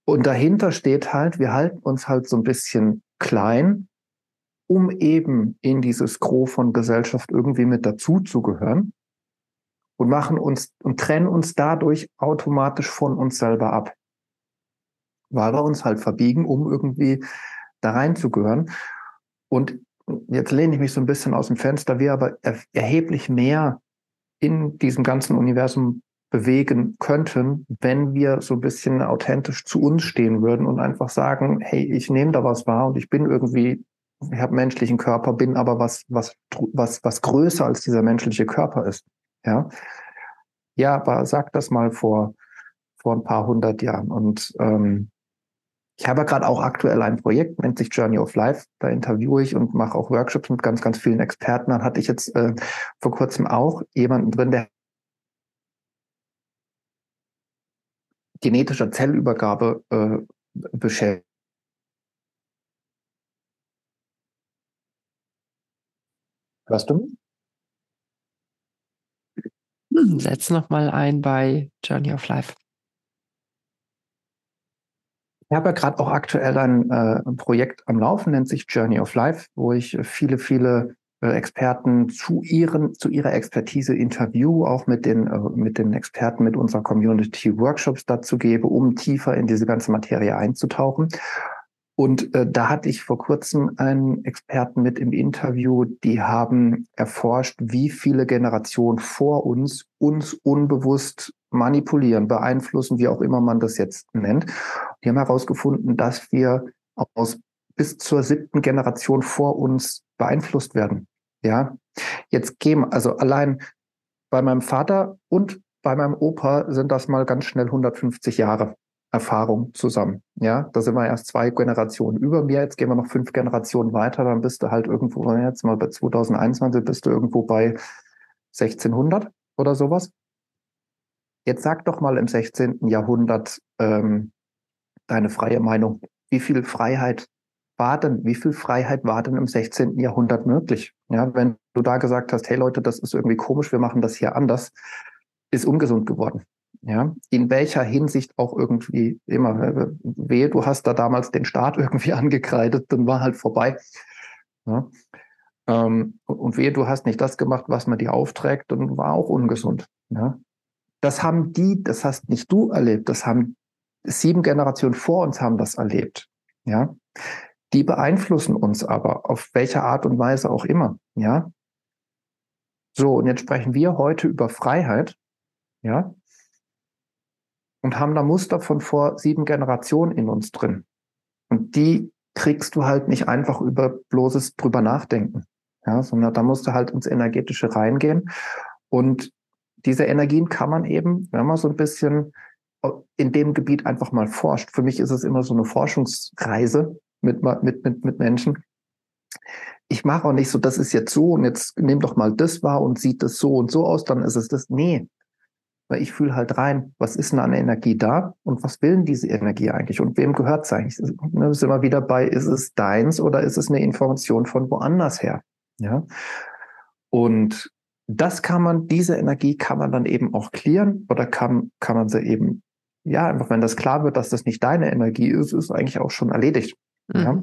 Und dahinter steht halt, wir halten uns halt so ein bisschen klein, um eben in dieses Gros von Gesellschaft irgendwie mit dazuzugehören und machen uns und trennen uns dadurch automatisch von uns selber ab, weil wir uns halt verbiegen, um irgendwie da reinzugehören. Und jetzt lehne ich mich so ein bisschen aus dem Fenster, wir aber er erheblich mehr in diesem ganzen Universum bewegen könnten, wenn wir so ein bisschen authentisch zu uns stehen würden und einfach sagen, hey, ich nehme da was wahr und ich bin irgendwie, ich habe einen menschlichen Körper, bin aber was, was, was, was größer als dieser menschliche Körper ist. Ja, ja, aber sag das mal vor, vor ein paar hundert Jahren. Und ähm, ich habe ja gerade auch aktuell ein Projekt, nennt sich Journey of Life. Da interviewe ich und mache auch Workshops mit ganz, ganz vielen Experten. Dann hatte ich jetzt äh, vor kurzem auch jemanden drin, der genetischer Zellübergabe äh, beschäftigt. Hörst du mich? Hm, setz nochmal ein bei Journey of Life. Ich habe ja gerade auch aktuell ein, äh, ein Projekt am Laufen, nennt sich Journey of Life, wo ich viele, viele äh, Experten zu ihren, zu ihrer Expertise interview, auch mit den, äh, mit den Experten, mit unserer Community Workshops dazu gebe, um tiefer in diese ganze Materie einzutauchen. Und äh, da hatte ich vor kurzem einen Experten mit im Interview, die haben erforscht, wie viele Generationen vor uns uns unbewusst manipulieren, beeinflussen, wie auch immer man das jetzt nennt. Die haben herausgefunden, dass wir aus bis zur siebten Generation vor uns beeinflusst werden. Ja, jetzt gehen, also allein bei meinem Vater und bei meinem Opa sind das mal ganz schnell hundertfünfzig Jahre Erfahrung zusammen. Ja, da sind wir erst zwei Generationen über mir. Jetzt gehen wir noch fünf Generationen weiter. Dann bist du halt irgendwo, jetzt mal bei zwanzig einundzwanzig, bist du irgendwo bei sechzehnhundert oder sowas. Jetzt sag doch mal im sechzehnten. Jahrhundert ähm, deine freie Meinung. Wie viel Freiheit war denn, wie viel Freiheit war denn im sechzehnten. Jahrhundert möglich? Ja, wenn du da gesagt hast, hey Leute, das ist irgendwie komisch, wir machen das hier anders, ist ungesund geworden. Ja, in welcher Hinsicht auch irgendwie immer. Wehe, du hast da damals den Staat irgendwie angekreidet, dann war halt vorbei. Ja, ähm, und wehe, du hast nicht das gemacht, was man dir aufträgt, dann war auch ungesund. Ja, das haben die, das hast nicht du erlebt, das haben sieben Generationen vor uns haben das erlebt. Ja, die beeinflussen uns aber auf welche Art und Weise auch immer. Ja, so, und jetzt sprechen wir heute über Freiheit. Ja, und haben da Muster von vor sieben Generationen in uns drin. Und die kriegst du halt nicht einfach über bloßes drüber nachdenken. Ja, sondern da musst du halt ins Energetische reingehen. Und diese Energien kann man eben, wenn man so ein bisschen in dem Gebiet einfach mal forscht. Für mich ist es immer so eine Forschungsreise mit, mit, mit, mit Menschen. Ich mache auch nicht so, das ist jetzt so und jetzt nimm doch mal das wahr und sieht das so und so aus, dann ist es das. Nee, weil ich fühle halt rein, was ist denn an Energie da und was will denn diese Energie eigentlich und wem gehört es eigentlich? Da sind wir wieder bei, ist es deins oder ist es eine Information von woanders her? Ja. Und das kann man, diese Energie kann man dann eben auch klären oder kann, kann man sie eben, ja, einfach wenn das klar wird, dass das nicht deine Energie ist, ist eigentlich auch schon erledigt. Mhm. Ja.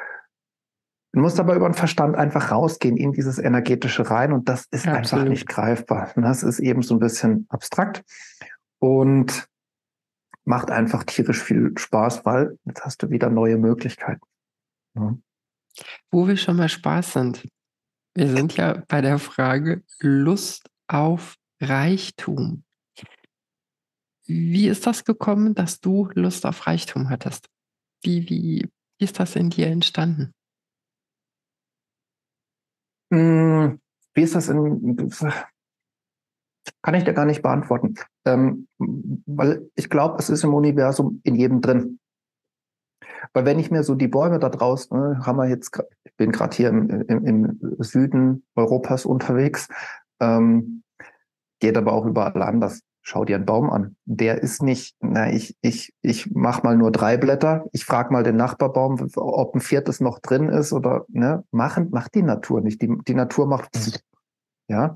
Du musst aber über den Verstand einfach rausgehen in dieses Energetische rein und das ist Absolut. Einfach nicht greifbar. Das ist eben so ein bisschen abstrakt und macht einfach tierisch viel Spaß, weil jetzt hast du wieder neue Möglichkeiten. Ja. Wo wir schon mal Spaß sind. Wir sind ja bei der Frage Lust auf Reichtum. Wie ist das gekommen, dass du Lust auf Reichtum hattest? Wie, wie, wie ist das in dir entstanden? Hm, wie ist das in, kann ich dir gar nicht beantworten, ähm, weil ich glaube, es ist im Universum in jedem drin. Weil wenn ich mir so die Bäume da draußen, ne, haben wir jetzt, ich bin gerade hier im, im, im Süden Europas unterwegs, ähm, geht aber auch überall anders. Schau dir einen Baum an. Der ist nicht, na, ich, ich, ich mach mal nur drei Blätter. Ich frage mal den Nachbarbaum, ob ein viertes noch drin ist oder, ne, machen, macht die Natur nicht. Die, die Natur macht, ja.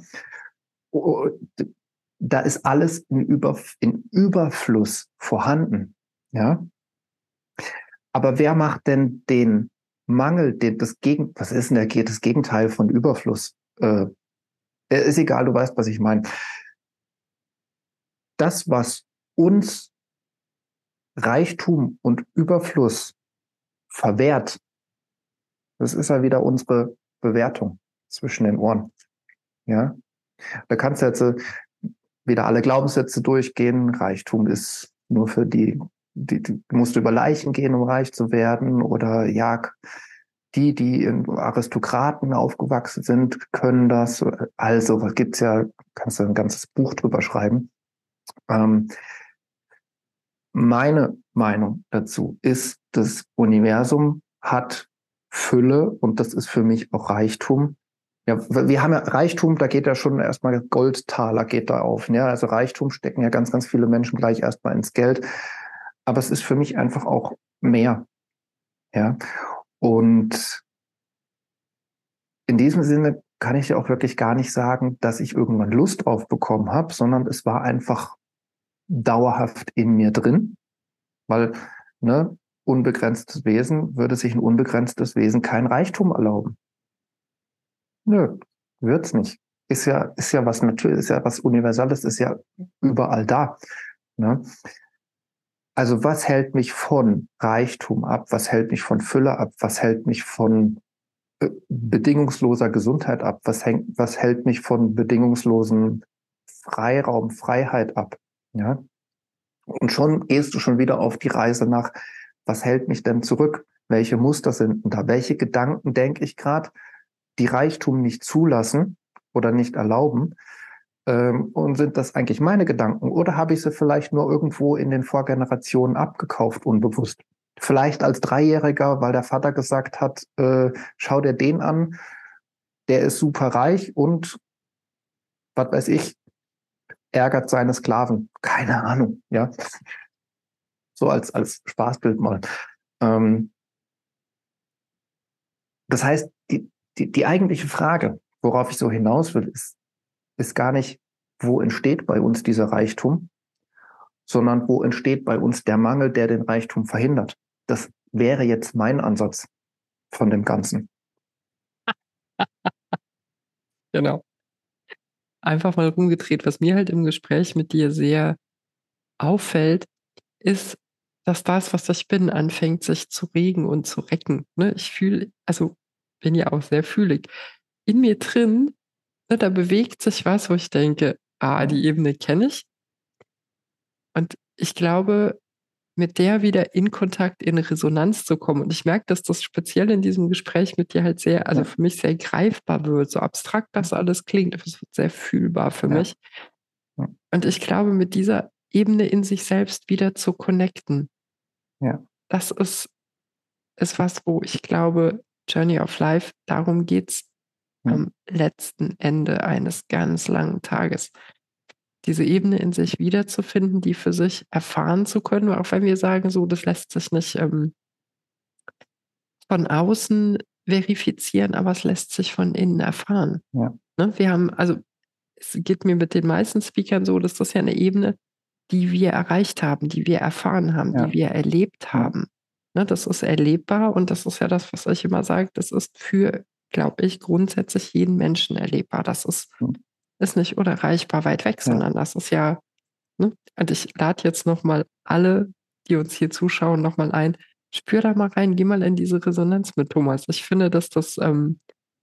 Da ist alles in, Über, in Überfluss vorhanden, ja. Aber wer macht denn den Mangel, den, das Gegen, was ist denn der, das Gegenteil von Überfluss? Äh, ist egal, du weißt, was ich meine. Das, was uns Reichtum und Überfluss verwehrt, das ist ja wieder unsere Bewertung zwischen den Ohren. Ja, da kannst du jetzt äh, wieder alle Glaubenssätze durchgehen. Reichtum ist nur für die, die, die musst du über Leichen gehen, um reich zu werden. Oder ja, die, die in Aristokraten aufgewachsen sind, können das. Also, was gibt's ja, kannst du ein ganzes Buch drüber schreiben. Ähm, meine Meinung dazu ist, das Universum hat Fülle und das ist für mich auch Reichtum. Ja, wir haben ja Reichtum, da geht ja schon erstmal Goldtaler geht da auf. Ja, also Reichtum stecken ja ganz, ganz viele Menschen gleich erstmal ins Geld. Aber es ist für mich einfach auch mehr. Ja, und in diesem Sinne kann ich ja auch wirklich gar nicht sagen, dass ich irgendwann Lust drauf bekommen habe, sondern es war einfach dauerhaft in mir drin, weil, ne, unbegrenztes Wesen würde sich ein unbegrenztes Wesen kein Reichtum erlauben. Nö, wird's nicht. Ist ja, ist ja was natürlich, ist ja was Universales, ist ja überall da. Ne? Also was hält mich von Reichtum ab? Was hält mich von Fülle ab? Was hält mich von äh, bedingungsloser Gesundheit ab? Was, hängt, was hält mich von bedingungslosen Freiraum, Freiheit ab? Ja? Und schon gehst du schon wieder auf die Reise nach, was hält mich denn zurück? Welche Muster sind denn da? Welche Gedanken denke ich gerade, die Reichtum nicht zulassen oder nicht erlauben? Ähm, und sind das eigentlich meine Gedanken? Oder habe ich sie vielleicht nur irgendwo in den Vorgenerationen abgekauft, unbewusst? Vielleicht als Dreijähriger, weil der Vater gesagt hat, äh, schau dir den an, der ist super reich und, was weiß ich, ärgert seine Sklaven. Keine Ahnung, ja. So als, als Spaßbild mal. Ähm, das heißt, die, die, die eigentliche Frage, worauf ich so hinaus will, ist, ist gar nicht, wo entsteht bei uns dieser Reichtum, sondern wo entsteht bei uns der Mangel, der den Reichtum verhindert. Das wäre jetzt mein Ansatz von dem Ganzen. Genau. Einfach mal rumgedreht. Was mir halt im Gespräch mit dir sehr auffällt, ist, dass das, was ich bin, anfängt, sich zu regen und zu recken. Ne? Ich fühle, also bin ja auch sehr fühlig. In mir drin, ne, da bewegt sich was, wo ich denke, ah, die Ebene kenne ich. Und ich glaube, mit der wieder in Kontakt, in Resonanz zu kommen. Und ich merke, dass das speziell in diesem Gespräch mit dir halt sehr, also Ja. für mich sehr greifbar wird, so abstrakt das alles klingt, aber es wird sehr fühlbar für Ja. mich. Ja. Und ich glaube, mit dieser Ebene in sich selbst wieder zu connecten, Ja. das ist, ist was, wo ich glaube, Journey of Life, darum geht es Ja. am letzten Ende eines ganz langen Tages. Diese Ebene in sich wiederzufinden, die für sich erfahren zu können, auch wenn wir sagen, so, das lässt sich nicht ähm, von außen verifizieren, aber es lässt sich von innen erfahren. Ja. Ne? Wir haben, also es geht mir mit den meisten Speakern so, dass das ja eine Ebene, die wir erreicht haben, die wir erfahren haben, Ja. die wir erlebt haben. Ne? Das ist erlebbar und das ist ja das, was ich immer sage, das ist für, glaube ich, grundsätzlich jeden Menschen erlebbar. Das ist, Ja. ist nicht unerreichbar weit weg, Ja. sondern das ist ja, ne? Und ich lade jetzt nochmal alle, die uns hier zuschauen, nochmal ein, spür da mal rein, geh mal in diese Resonanz mit Thomas. Ich finde, dass das ähm,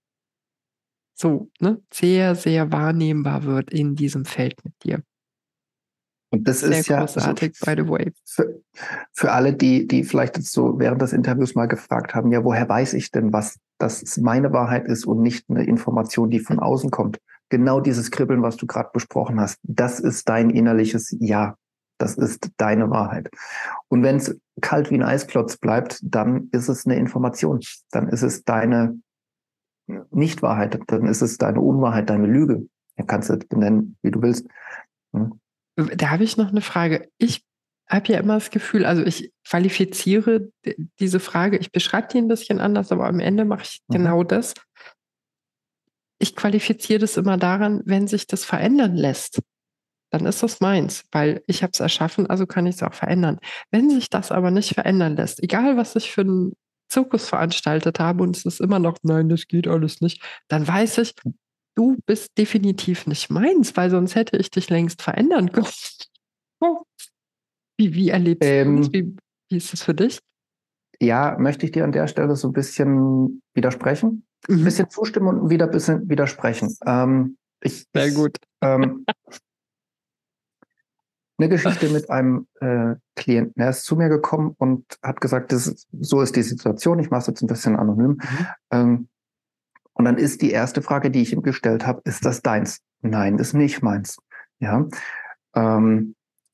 so ne, sehr, sehr wahrnehmbar wird in diesem Feld mit dir. Und das Sehr ist ja großartig, so by the way. für, für alle, die, die vielleicht jetzt so während des Interviews mal gefragt haben, ja, woher weiß ich denn, was das meine Wahrheit ist und nicht eine Information, die von außen kommt? Genau dieses Kribbeln, was du gerade besprochen hast, das ist dein innerliches Ja. Das ist deine Wahrheit. Und wenn es kalt wie ein Eisklotz bleibt, dann ist es eine Information. Dann ist es deine Nichtwahrheit. Dann ist es deine Unwahrheit, deine Lüge. Du kannst es benennen, wie du willst. Hm? Da habe ich noch eine Frage. Ich habe ja immer das Gefühl, also ich qualifiziere diese Frage, ich beschreibe die ein bisschen anders, aber am Ende mache ich Mhm. genau das. Ich qualifiziere das immer daran, wenn sich das verändern lässt. dann ist es meins, weil ich habe es erschaffen, also kann ich es auch verändern. Wenn sich das aber nicht verändern lässt, egal was ich für einen Zirkus veranstaltet habe und es ist immer noch, nein, das geht alles nicht, dann weiß ich, du bist definitiv nicht meins, weil sonst hätte ich dich längst verändern können. Wie, wie erlebst du das? Ähm, Wie, wie ist es für dich? ja, möchte ich dir an der Stelle so ein bisschen widersprechen? Ein Mhm. bisschen zustimmen und wieder ein bisschen widersprechen. Ähm, ich, Sehr ich, gut. ähm, eine Geschichte mit einem äh, Klienten. Er ist zu mir gekommen und hat gesagt, das ist, so ist die Situation. Ich mache es jetzt ein bisschen anonym. Mhm. Ähm, und dann ist die erste Frage, die ich ihm gestellt habe, ist das deins? Nein, ist nicht meins. Ja. Ähm,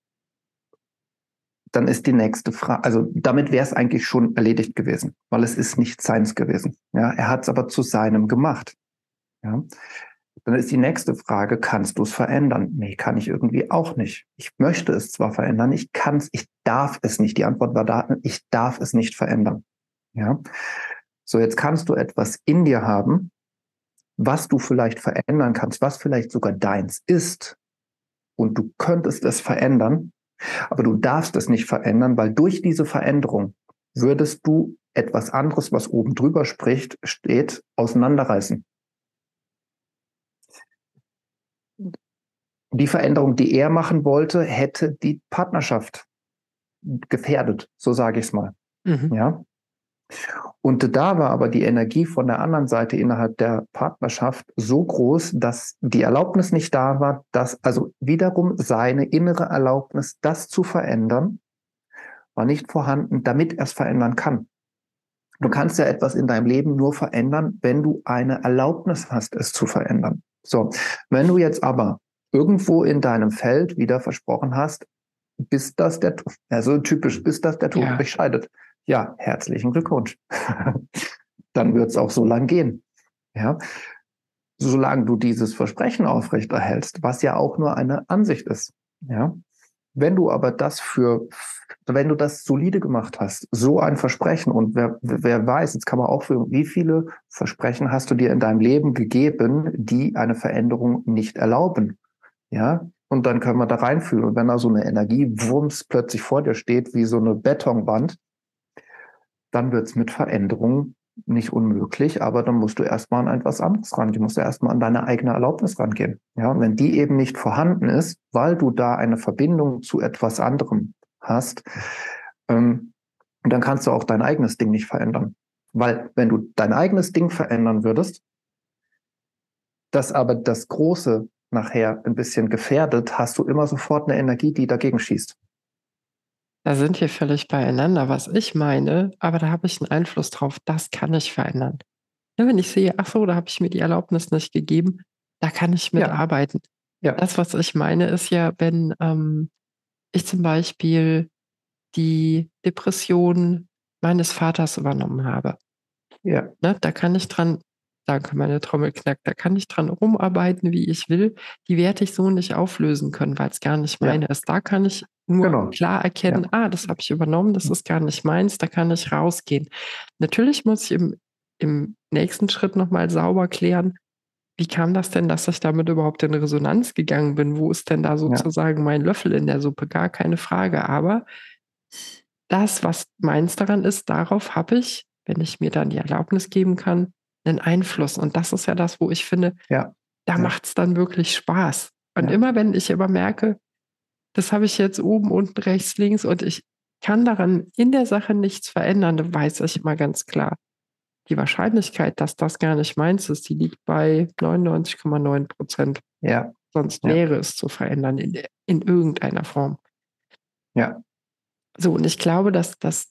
dann ist die nächste Frage, also damit wäre es eigentlich schon erledigt gewesen, weil es ist nicht seins gewesen. Ja. Er hat es aber zu seinem gemacht. Ja. Dann ist die nächste Frage, kannst du es verändern? Nee, kann ich irgendwie auch nicht. Ich möchte es zwar verändern, ich kann es, ich darf es nicht. Die Antwort war da, ich darf es nicht verändern. Ja. So, jetzt kannst du etwas in dir haben, was du vielleicht verändern kannst, was vielleicht sogar deins ist. Und du könntest es verändern, aber du darfst es nicht verändern, weil durch diese Veränderung würdest du etwas anderes, was oben drüber spricht, steht, auseinanderreißen. Die Veränderung, die er machen wollte, hätte die Partnerschaft gefährdet, so sage ich es mal. Mhm. Ja. Und da war aber die Energie von der anderen Seite innerhalb der Partnerschaft so groß, dass die Erlaubnis nicht da war, dass also wiederum seine innere Erlaubnis, das zu verändern, war nicht vorhanden, damit er es verändern kann. Du kannst ja etwas in deinem Leben nur verändern, wenn du eine Erlaubnis hast, es zu verändern. So, wenn du jetzt aber irgendwo in deinem Feld wieder versprochen hast, bis das der, also typisch, bis das der Tod Ja. euch scheidet. Ja, herzlichen Glückwunsch. Dann wird es auch so lang gehen. Ja, solange du dieses Versprechen aufrechterhältst, was ja auch nur eine Ansicht ist. Ja, wenn du aber das für, wenn du das solide gemacht hast, so ein Versprechen und wer, wer weiß, jetzt kann man auch für, wie viele Versprechen hast du dir in deinem Leben gegeben, die eine Veränderung nicht erlauben? Ja, und dann können wir da reinfühlen. Und wenn da so eine Energiewurms plötzlich vor dir steht, wie so eine Betonwand, dann wird es mit Veränderung nicht unmöglich, aber dann musst du erstmal an etwas anderes ran. Du musst ja erstmal an deine eigene Erlaubnis rangehen. Ja, und wenn die eben nicht vorhanden ist, weil du da eine Verbindung zu etwas anderem hast, ähm, dann kannst du auch dein eigenes Ding nicht verändern. Weil wenn du dein eigenes Ding verändern würdest, das aber das Große nachher ein bisschen gefährdet, hast du immer sofort eine Energie, die dagegen schießt. Da sind wir völlig beieinander, was ich meine, aber da habe ich einen Einfluss drauf, das kann ich verändern. Ja, wenn ich sehe, ach so, da habe ich mir die Erlaubnis nicht gegeben, da kann ich Ja, mitarbeiten. ja, Das, was ich meine, ist ja, wenn ähm, ich zum Beispiel die Depression meines Vaters übernommen habe. ja, Ne, da kann ich dran, danke, meine Trommel knackt, da kann ich dran rumarbeiten, wie ich will. Die werde ich so nicht auflösen können, weil es gar nicht ja, meine ist. Da kann ich nur genau. klar Ja, erkennen, ah, das habe ich übernommen, das ist gar nicht meins, da kann ich rausgehen. Natürlich muss ich im, im nächsten Schritt nochmal sauber klären, wie kam das denn, dass ich damit überhaupt in Resonanz gegangen bin? Wo ist denn da ja, sozusagen mein Löffel in der Suppe? Gar keine Frage. Aber das, was meins daran ist, darauf habe ich, wenn ich mir dann die Erlaubnis geben kann, einen Einfluss. Und das ist ja das, wo ich finde, ja, da ja, macht es dann wirklich Spaß. Und ja, immer wenn ich aber merke, das habe ich jetzt oben, unten, rechts, links und ich kann daran in der Sache nichts verändern, dann weiß ich immer ganz klar, die Wahrscheinlichkeit, dass das gar nicht meins ist, die liegt bei neunundneunzig Komma neun Prozent. ja, Sonst ja, wäre es zu verändern in, in irgendeiner Form. ja, So, und ich glaube, dass das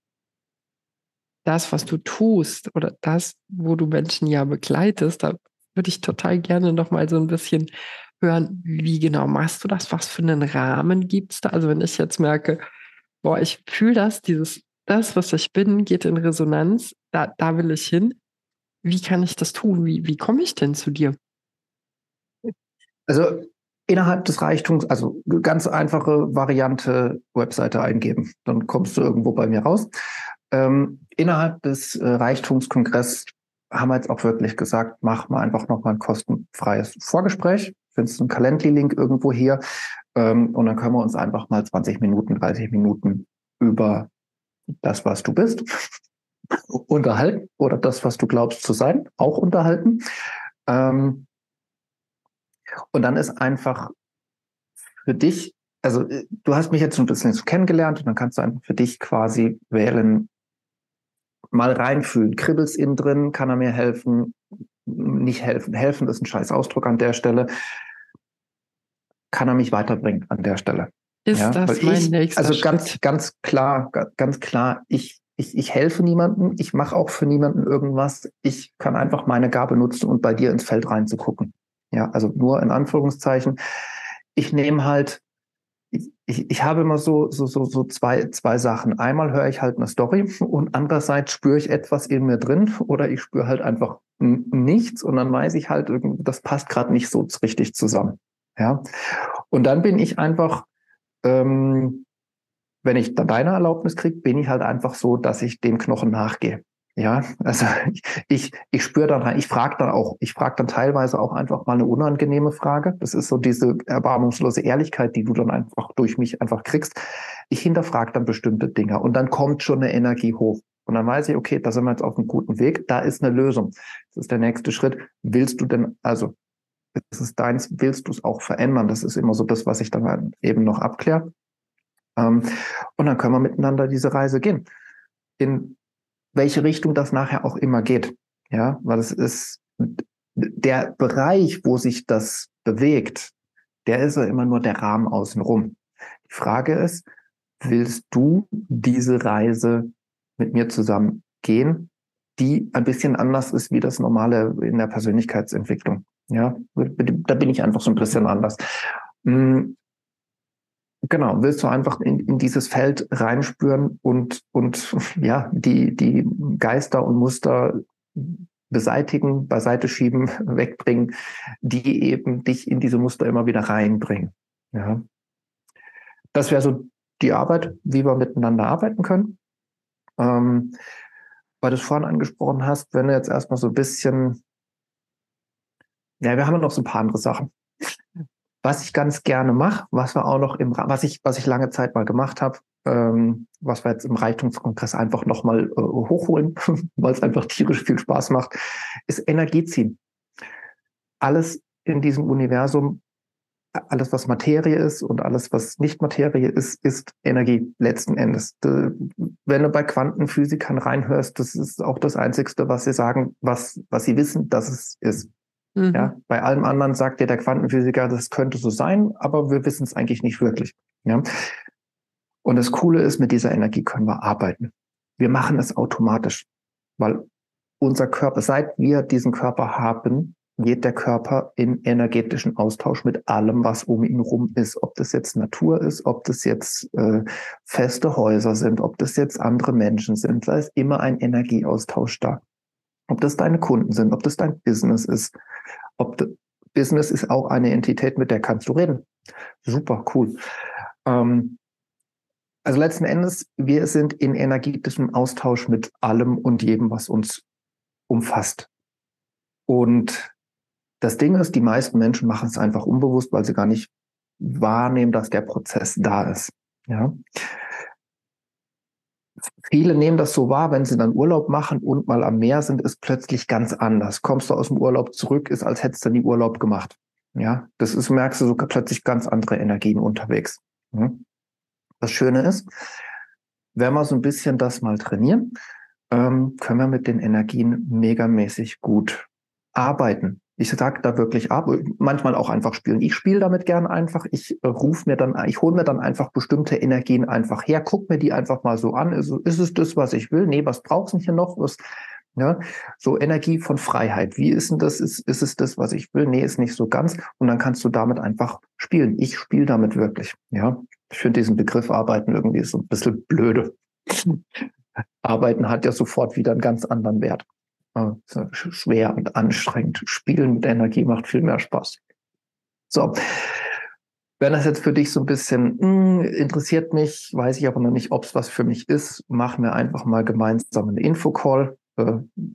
das, was du tust oder das, wo du Menschen ja begleitest, da würde ich total gerne noch mal so ein bisschen hören, wie genau machst du das? Was für einen Rahmen gibt es da? Also wenn ich jetzt merke, boah, ich fühle das, dieses, das, was ich bin, geht in Resonanz, da, da will ich hin. Wie kann ich das tun? Wie, wie komme ich denn zu dir? Also innerhalb des Reichtums, also ganz einfache Variante, Webseite eingeben. Dann kommst du irgendwo bei mir raus. Ähm, innerhalb des äh, Reichtumskongresses haben wir jetzt auch wirklich gesagt, mach mal einfach nochmal ein kostenfreies Vorgespräch. findest du einen Calendly-Link irgendwo hier. Ähm, und dann können wir uns einfach mal zwanzig Minuten, dreißig Minuten über das, was du bist, unterhalten oder das, was du glaubst zu sein, auch unterhalten. Ähm, und dann ist einfach für dich, also du hast mich jetzt schon ein bisschen so kennengelernt und dann kannst du einfach für dich quasi wählen, mal reinfühlen. Kribbelt's innen drin? Kann er mir helfen? Nicht helfen. Helfen ist ein scheiß Ausdruck an der Stelle. Kann er mich weiterbringen an der Stelle? Ist Ja, das weil mein ich, nächster also ganz, Schritt? ganz klar, ganz klar, ich, ich, ich helfe niemandem. Ich mache auch für niemanden irgendwas. Ich kann einfach meine Gabe nutzen und bei dir ins Feld reinzugucken. Ja, also nur in Anführungszeichen. Ich nehme halt Ich, ich, ich habe immer so, so, so, so zwei, zwei Sachen. Einmal höre ich halt eine Story und andererseits spüre ich etwas in mir drin oder ich spüre halt einfach n- nichts und dann weiß ich halt, irgendwie, das passt gerade nicht so richtig zusammen. Ja. Und dann bin ich einfach, ähm, wenn ich dann deine Erlaubnis kriege, bin ich halt einfach so, dass ich dem Knochen nachgehe. Ja, also ich, ich, ich spüre dann rein, ich frage dann auch, ich frage dann teilweise auch einfach mal eine unangenehme Frage. Das ist so diese erbarmungslose Ehrlichkeit, die du dann einfach durch mich einfach kriegst. Ich hinterfrage dann bestimmte Dinge und dann kommt schon eine Energie hoch. Und dann weiß ich, okay, da sind wir jetzt auf einem guten Weg, da ist eine Lösung. Das ist der nächste Schritt. Willst du denn, also, das ist deins, willst du es auch verändern? Das ist immer so das, was ich dann eben noch abkläre. Ähm, und dann können wir miteinander diese Reise gehen. In welche Richtung das nachher auch immer geht. Ja, weil es ist der Bereich, wo sich das bewegt, der ist ja immer nur der Rahmen außenrum. Die Frage ist, willst du diese Reise mit mir zusammen gehen, die ein bisschen anders ist wie das Normale in der Persönlichkeitsentwicklung? Ja, da bin ich einfach so ein bisschen anders. Genau, willst du einfach in, in dieses Feld reinspüren und, und ja, die, die Geister und Muster beseitigen, beiseite schieben, wegbringen, die eben dich in diese Muster immer wieder reinbringen. Ja. Das wäre so die Arbeit, wie wir miteinander arbeiten können. Ähm, weil du es vorhin angesprochen hast, wenn du jetzt erstmal so ein bisschen, ja, wir haben ja noch so ein paar andere Sachen. Was ich ganz gerne mache, was wir auch noch im, was ich, was ich lange Zeit mal gemacht habe, ähm, was wir jetzt im Reichtumskongress einfach nochmal äh, hochholen, weil es einfach tierisch viel Spaß macht, ist Energie ziehen. Alles in diesem Universum, alles was Materie ist und alles was nicht Materie ist, ist Energie letzten Endes. De, wenn du bei Quantenphysikern reinhörst, das ist auch das Einzigste, was sie sagen, was, was sie wissen, dass es ist. Mhm. Ja, bei allem anderen sagt dir der Quantenphysiker, das könnte so sein, aber wir wissen es eigentlich nicht wirklich. Ja. Und das Coole ist, mit dieser Energie können wir arbeiten. Wir machen es automatisch, weil unser Körper, seit wir diesen Körper haben, geht der Körper in energetischen Austausch mit allem, was um ihn rum ist. Ob das jetzt Natur ist, ob das jetzt äh, feste Häuser sind, ob das jetzt andere Menschen sind, da ist immer ein Energieaustausch da. Ob das deine Kunden sind, ob das dein Business ist, ob das Business ist auch eine Entität, mit der kannst du reden. Super, cool. Ähm, also letzten Endes, wir sind in energetischem Austausch mit allem und jedem, was uns umfasst. Und das Ding ist, die meisten Menschen machen es einfach unbewusst, weil sie gar nicht wahrnehmen, dass der Prozess da ist. Ja. Viele nehmen das so wahr, wenn sie dann Urlaub machen und mal am Meer sind, ist plötzlich ganz anders. Kommst du aus dem Urlaub zurück, ist, als hättest du nie Urlaub gemacht. Ja, das ist, merkst du sogar plötzlich ganz andere Energien unterwegs. Das Schöne ist, wenn wir so ein bisschen das mal trainieren, ähm, können wir mit den Energien megamäßig gut arbeiten. Ich sage da wirklich ab, manchmal auch einfach spielen. Ich spiele damit gern einfach. Ich äh, rufe mir dann, ich hole mir dann einfach bestimmte Energien einfach her, guck mir die einfach mal so an. Ist, ist es das, was ich will? Nee, was brauchst du denn hier noch? Was, ja, so Energie von Freiheit. Wie ist denn das? Ist, ist es das, was ich will? Nee, ist nicht so ganz. Und dann kannst du damit einfach spielen. Ich spiele damit wirklich. Ja, ich finde diesen Begriff Arbeiten irgendwie so ein bisschen blöde. Arbeiten hat ja sofort wieder einen ganz anderen Wert. Schwer und anstrengend. Spielen mit Energie macht viel mehr Spaß. So, wenn das jetzt für dich so ein bisschen mh, interessiert mich, weiß ich aber noch nicht, ob es was für mich ist, machen wir einfach mal gemeinsam einen Infocall. Äh,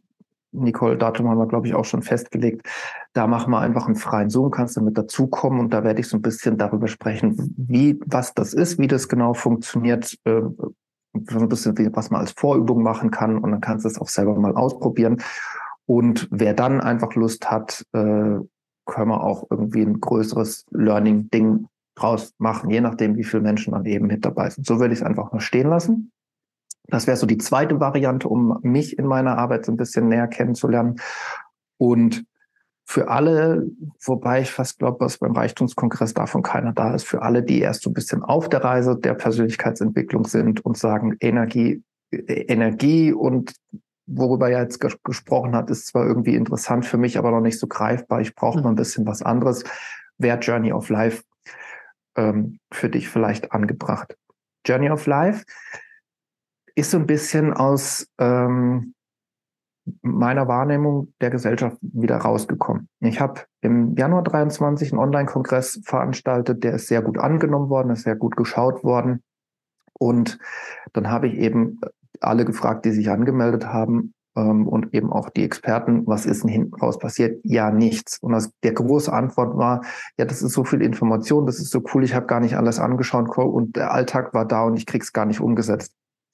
Nicole, Datum haben wir, glaube ich, auch schon festgelegt. Da machen wir einfach einen freien Zoom, kannst du mit dazukommen und da werde ich so ein bisschen darüber sprechen, wie, was das ist, wie das genau funktioniert, äh, so ein bisschen, wie, was man als Vorübung machen kann und dann kannst du es auch selber mal ausprobieren. Und wer dann einfach Lust hat, äh, können wir auch irgendwie ein größeres Learning-Ding draus machen, je nachdem, wie viele Menschen dann eben mit dabei sind. So würde ich es einfach mal stehen lassen. Das wäre so die zweite Variante, um mich in meiner Arbeit so ein bisschen näher kennenzulernen. Und für alle, wobei ich fast glaube, dass beim Reichtumskongress davon keiner da ist, für alle, die erst so ein bisschen auf der Reise der Persönlichkeitsentwicklung sind und sagen, Energie, Energie und worüber er jetzt ges gesprochen hat, ist zwar irgendwie interessant für mich, aber noch nicht so greifbar. Ich brauche mal ein bisschen was anderes. Wäre Journey of Life ähm, für dich vielleicht angebracht. Journey of Life ist so ein bisschen aus ähm, meiner Wahrnehmung der Gesellschaft wieder rausgekommen. Ich habe im Januar dreiundzwanzig einen Online-Kongress veranstaltet, der ist sehr gut angenommen worden, ist sehr gut geschaut worden. Und dann habe ich eben alle gefragt, die sich angemeldet haben ähm, und eben auch die Experten, was ist denn hinten raus passiert? Ja, nichts. Und das, der große Antwort war, ja, das ist so viel Information, das ist so cool, ich habe gar nicht alles angeschaut und der Alltag war da und ich krieg's gar nicht umgesetzt.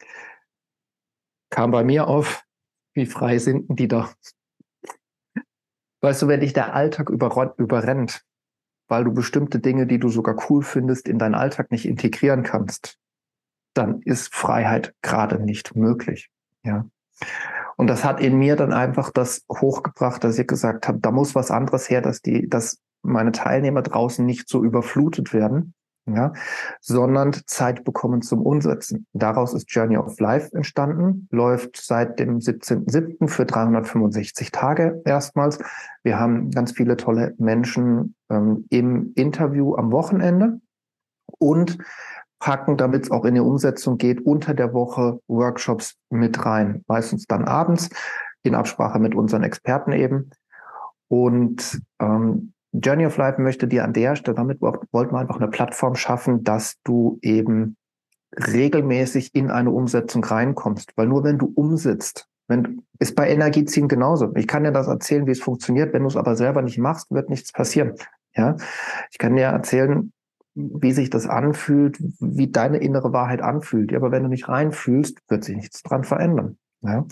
Kam bei mir auf, wie frei sind denn die da? Weißt du, wenn dich der Alltag überrennt, weil du bestimmte Dinge, die du sogar cool findest, in deinen Alltag nicht integrieren kannst, dann ist Freiheit gerade nicht möglich. Ja. Und das hat in mir dann einfach das hochgebracht, dass ich gesagt habe, da muss was anderes her, dass die, dass meine Teilnehmer draußen nicht so überflutet werden, ja, sondern Zeit bekommen zum Umsetzen. Daraus ist Journey of Life entstanden, läuft seit dem siebzehnten siebten für dreihundertfünfundsechzig Tage erstmals. Wir haben ganz viele tolle Menschen ähm, im Interview am Wochenende und packen, damit es auch in die Umsetzung geht, unter der Woche Workshops mit rein. Meistens dann abends in Absprache mit unseren Experten eben. Und ähm, Journey of Life möchte dir an der Stelle, damit wollten wir einfach eine Plattform schaffen, dass du eben regelmäßig in eine Umsetzung reinkommst. Weil nur wenn du umsetzt, wenn, ist bei Energieziehen genauso. Ich kann dir das erzählen, wie es funktioniert. Wenn du es aber selber nicht machst, wird nichts passieren. Ja, ich kann dir erzählen, wie sich das anfühlt, wie deine innere Wahrheit anfühlt. Aber wenn du nicht reinfühlst, wird sich nichts dran verändern. Ja?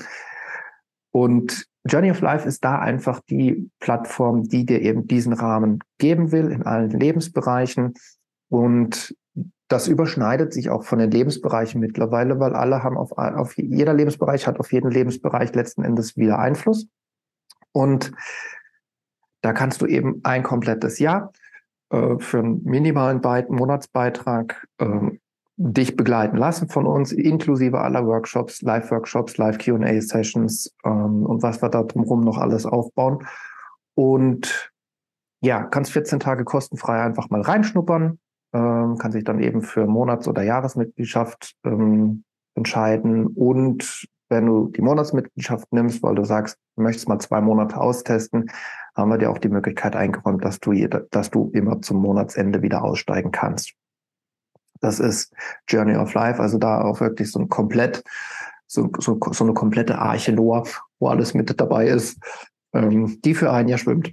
Und Journey of Life ist da einfach die Plattform, die dir eben diesen Rahmen geben will in allen Lebensbereichen. Und das überschneidet sich auch von den Lebensbereichen mittlerweile, weil alle haben auf, auf jeder Lebensbereich hat auf jeden Lebensbereich letzten Endes wieder Einfluss. Und da kannst du eben ein komplettes Jahr für einen minimalen Be- Monatsbeitrag äh, dich begleiten lassen von uns, inklusive aller Workshops, Live-Workshops, Live-Q und A-Sessions ähm, und was wir da drumherum noch alles aufbauen. Und ja, kannst vierzehn Tage kostenfrei einfach mal reinschnuppern, ähm, kann sich dann eben für Monats- oder Jahresmitgliedschaft ähm, entscheiden. Und wenn du die Monatsmitgliedschaft nimmst, weil du sagst, du möchtest mal zwei Monate austesten, haben wir dir auch die Möglichkeit eingeräumt, dass du, jeder, dass du immer zum Monatsende wieder aussteigen kannst. Das ist Journey of Life, also da auch wirklich so ein komplett, so, so, so eine komplette Arche Noah, wo alles mit dabei ist, ähm, die für ein Jahr schwimmt.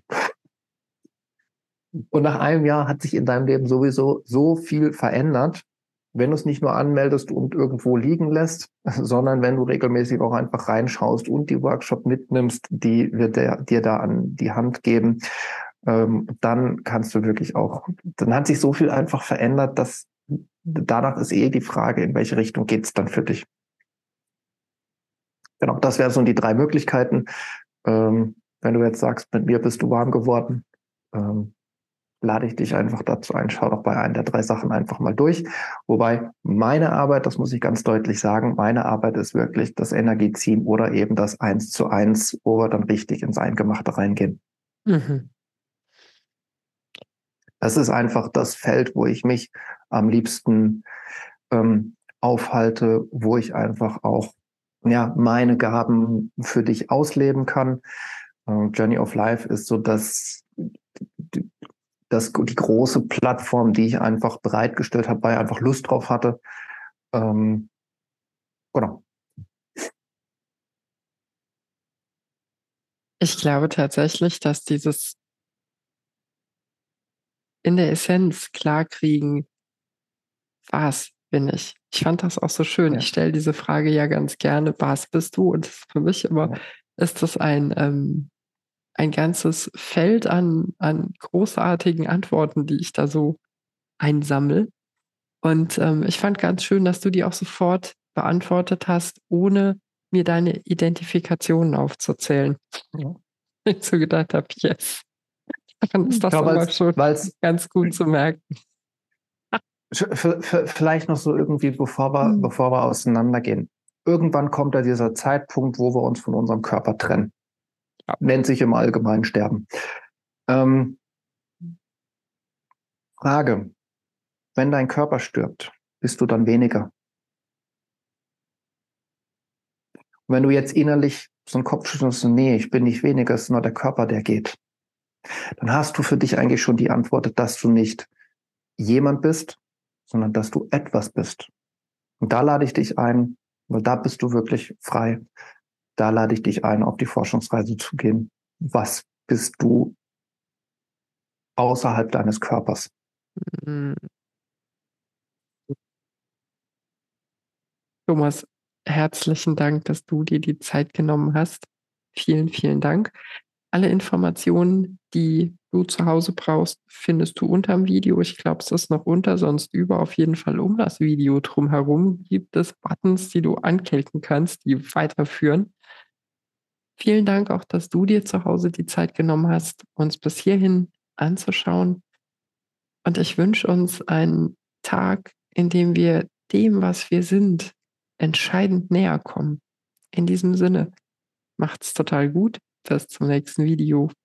Und nach einem Jahr hat sich in deinem Leben sowieso so viel verändert, wenn du es nicht nur anmeldest und irgendwo liegen lässt, sondern wenn du regelmäßig auch einfach reinschaust und die Workshop mitnimmst, die wir der, dir da an die Hand geben, ähm, dann kannst du wirklich auch, dann hat sich so viel einfach verändert, dass danach ist eh die Frage, in welche Richtung geht es dann für dich. Genau, das wären so die drei Möglichkeiten. Ähm, wenn du jetzt sagst, mit mir bist du warm geworden, ähm, lade ich dich einfach dazu ein, schau doch bei einer der drei Sachen einfach mal durch. Wobei meine Arbeit, das muss ich ganz deutlich sagen, meine Arbeit ist wirklich das Energieziehen oder eben das Eins zu Eins, wo wir dann richtig ins Eingemachte reingehen. Mhm. Das ist einfach das Feld, wo ich mich am liebsten ähm, aufhalte, wo ich einfach auch ja, meine Gaben für dich ausleben kann. Äh, Journey of Life ist so das Das, die große Plattform, die ich einfach bereitgestellt habe, weil ich einfach Lust drauf hatte. Ähm, genau. Ich glaube tatsächlich, dass dieses in der Essenz klarkriegen, was bin ich? Ich fand das auch so schön. Ja. Ich stelle diese Frage ja ganz gerne, was bist du? Und für mich immer Ja. ist das ein, ähm, ein ganzes Feld an, an großartigen Antworten, die ich da so einsammle. Und ähm, ich fand ganz schön, dass du die auch sofort beantwortet hast, ohne mir deine Identifikationen aufzuzählen. Ja. Ich so gedacht habe, yes, dann ist das Ja, immer schon weil es ganz gut zu merken. vielleicht noch so irgendwie, bevor wir, Hm. bevor wir auseinandergehen. Irgendwann kommt da dieser Zeitpunkt, wo wir uns von unserem Körper trennen. Ja. Nennt sich im Allgemeinen Sterben. Ähm, Frage: Wenn dein Körper stirbt, bist du dann weniger? Und wenn du jetzt innerlich so einen Kopf schüttelst, nee, ich bin nicht weniger, es ist nur der Körper, der geht, dann hast du für dich eigentlich schon die Antwort, dass du nicht jemand bist, sondern dass du etwas bist. Und da lade ich dich ein, weil da bist du wirklich frei. Da lade ich dich ein, auf die Forschungsreise zu gehen. Was bist du außerhalb deines Körpers? Hm. Thomas, herzlichen Dank, dass du dir die Zeit genommen hast. Vielen, vielen Dank. Alle Informationen, die du zu Hause brauchst, findest du unter dem Video. Ich glaube, es ist noch unter, sonst über. Auf jeden Fall um das Video drumherum gibt es Buttons, die du anklicken kannst, die weiterführen. Vielen Dank auch, dass du dir zu Hause die Zeit genommen hast, uns bis hierhin anzuschauen. Und ich wünsche uns einen Tag, in dem wir dem, was wir sind, entscheidend näher kommen. In diesem Sinne, macht's total gut. Bis zum nächsten Video.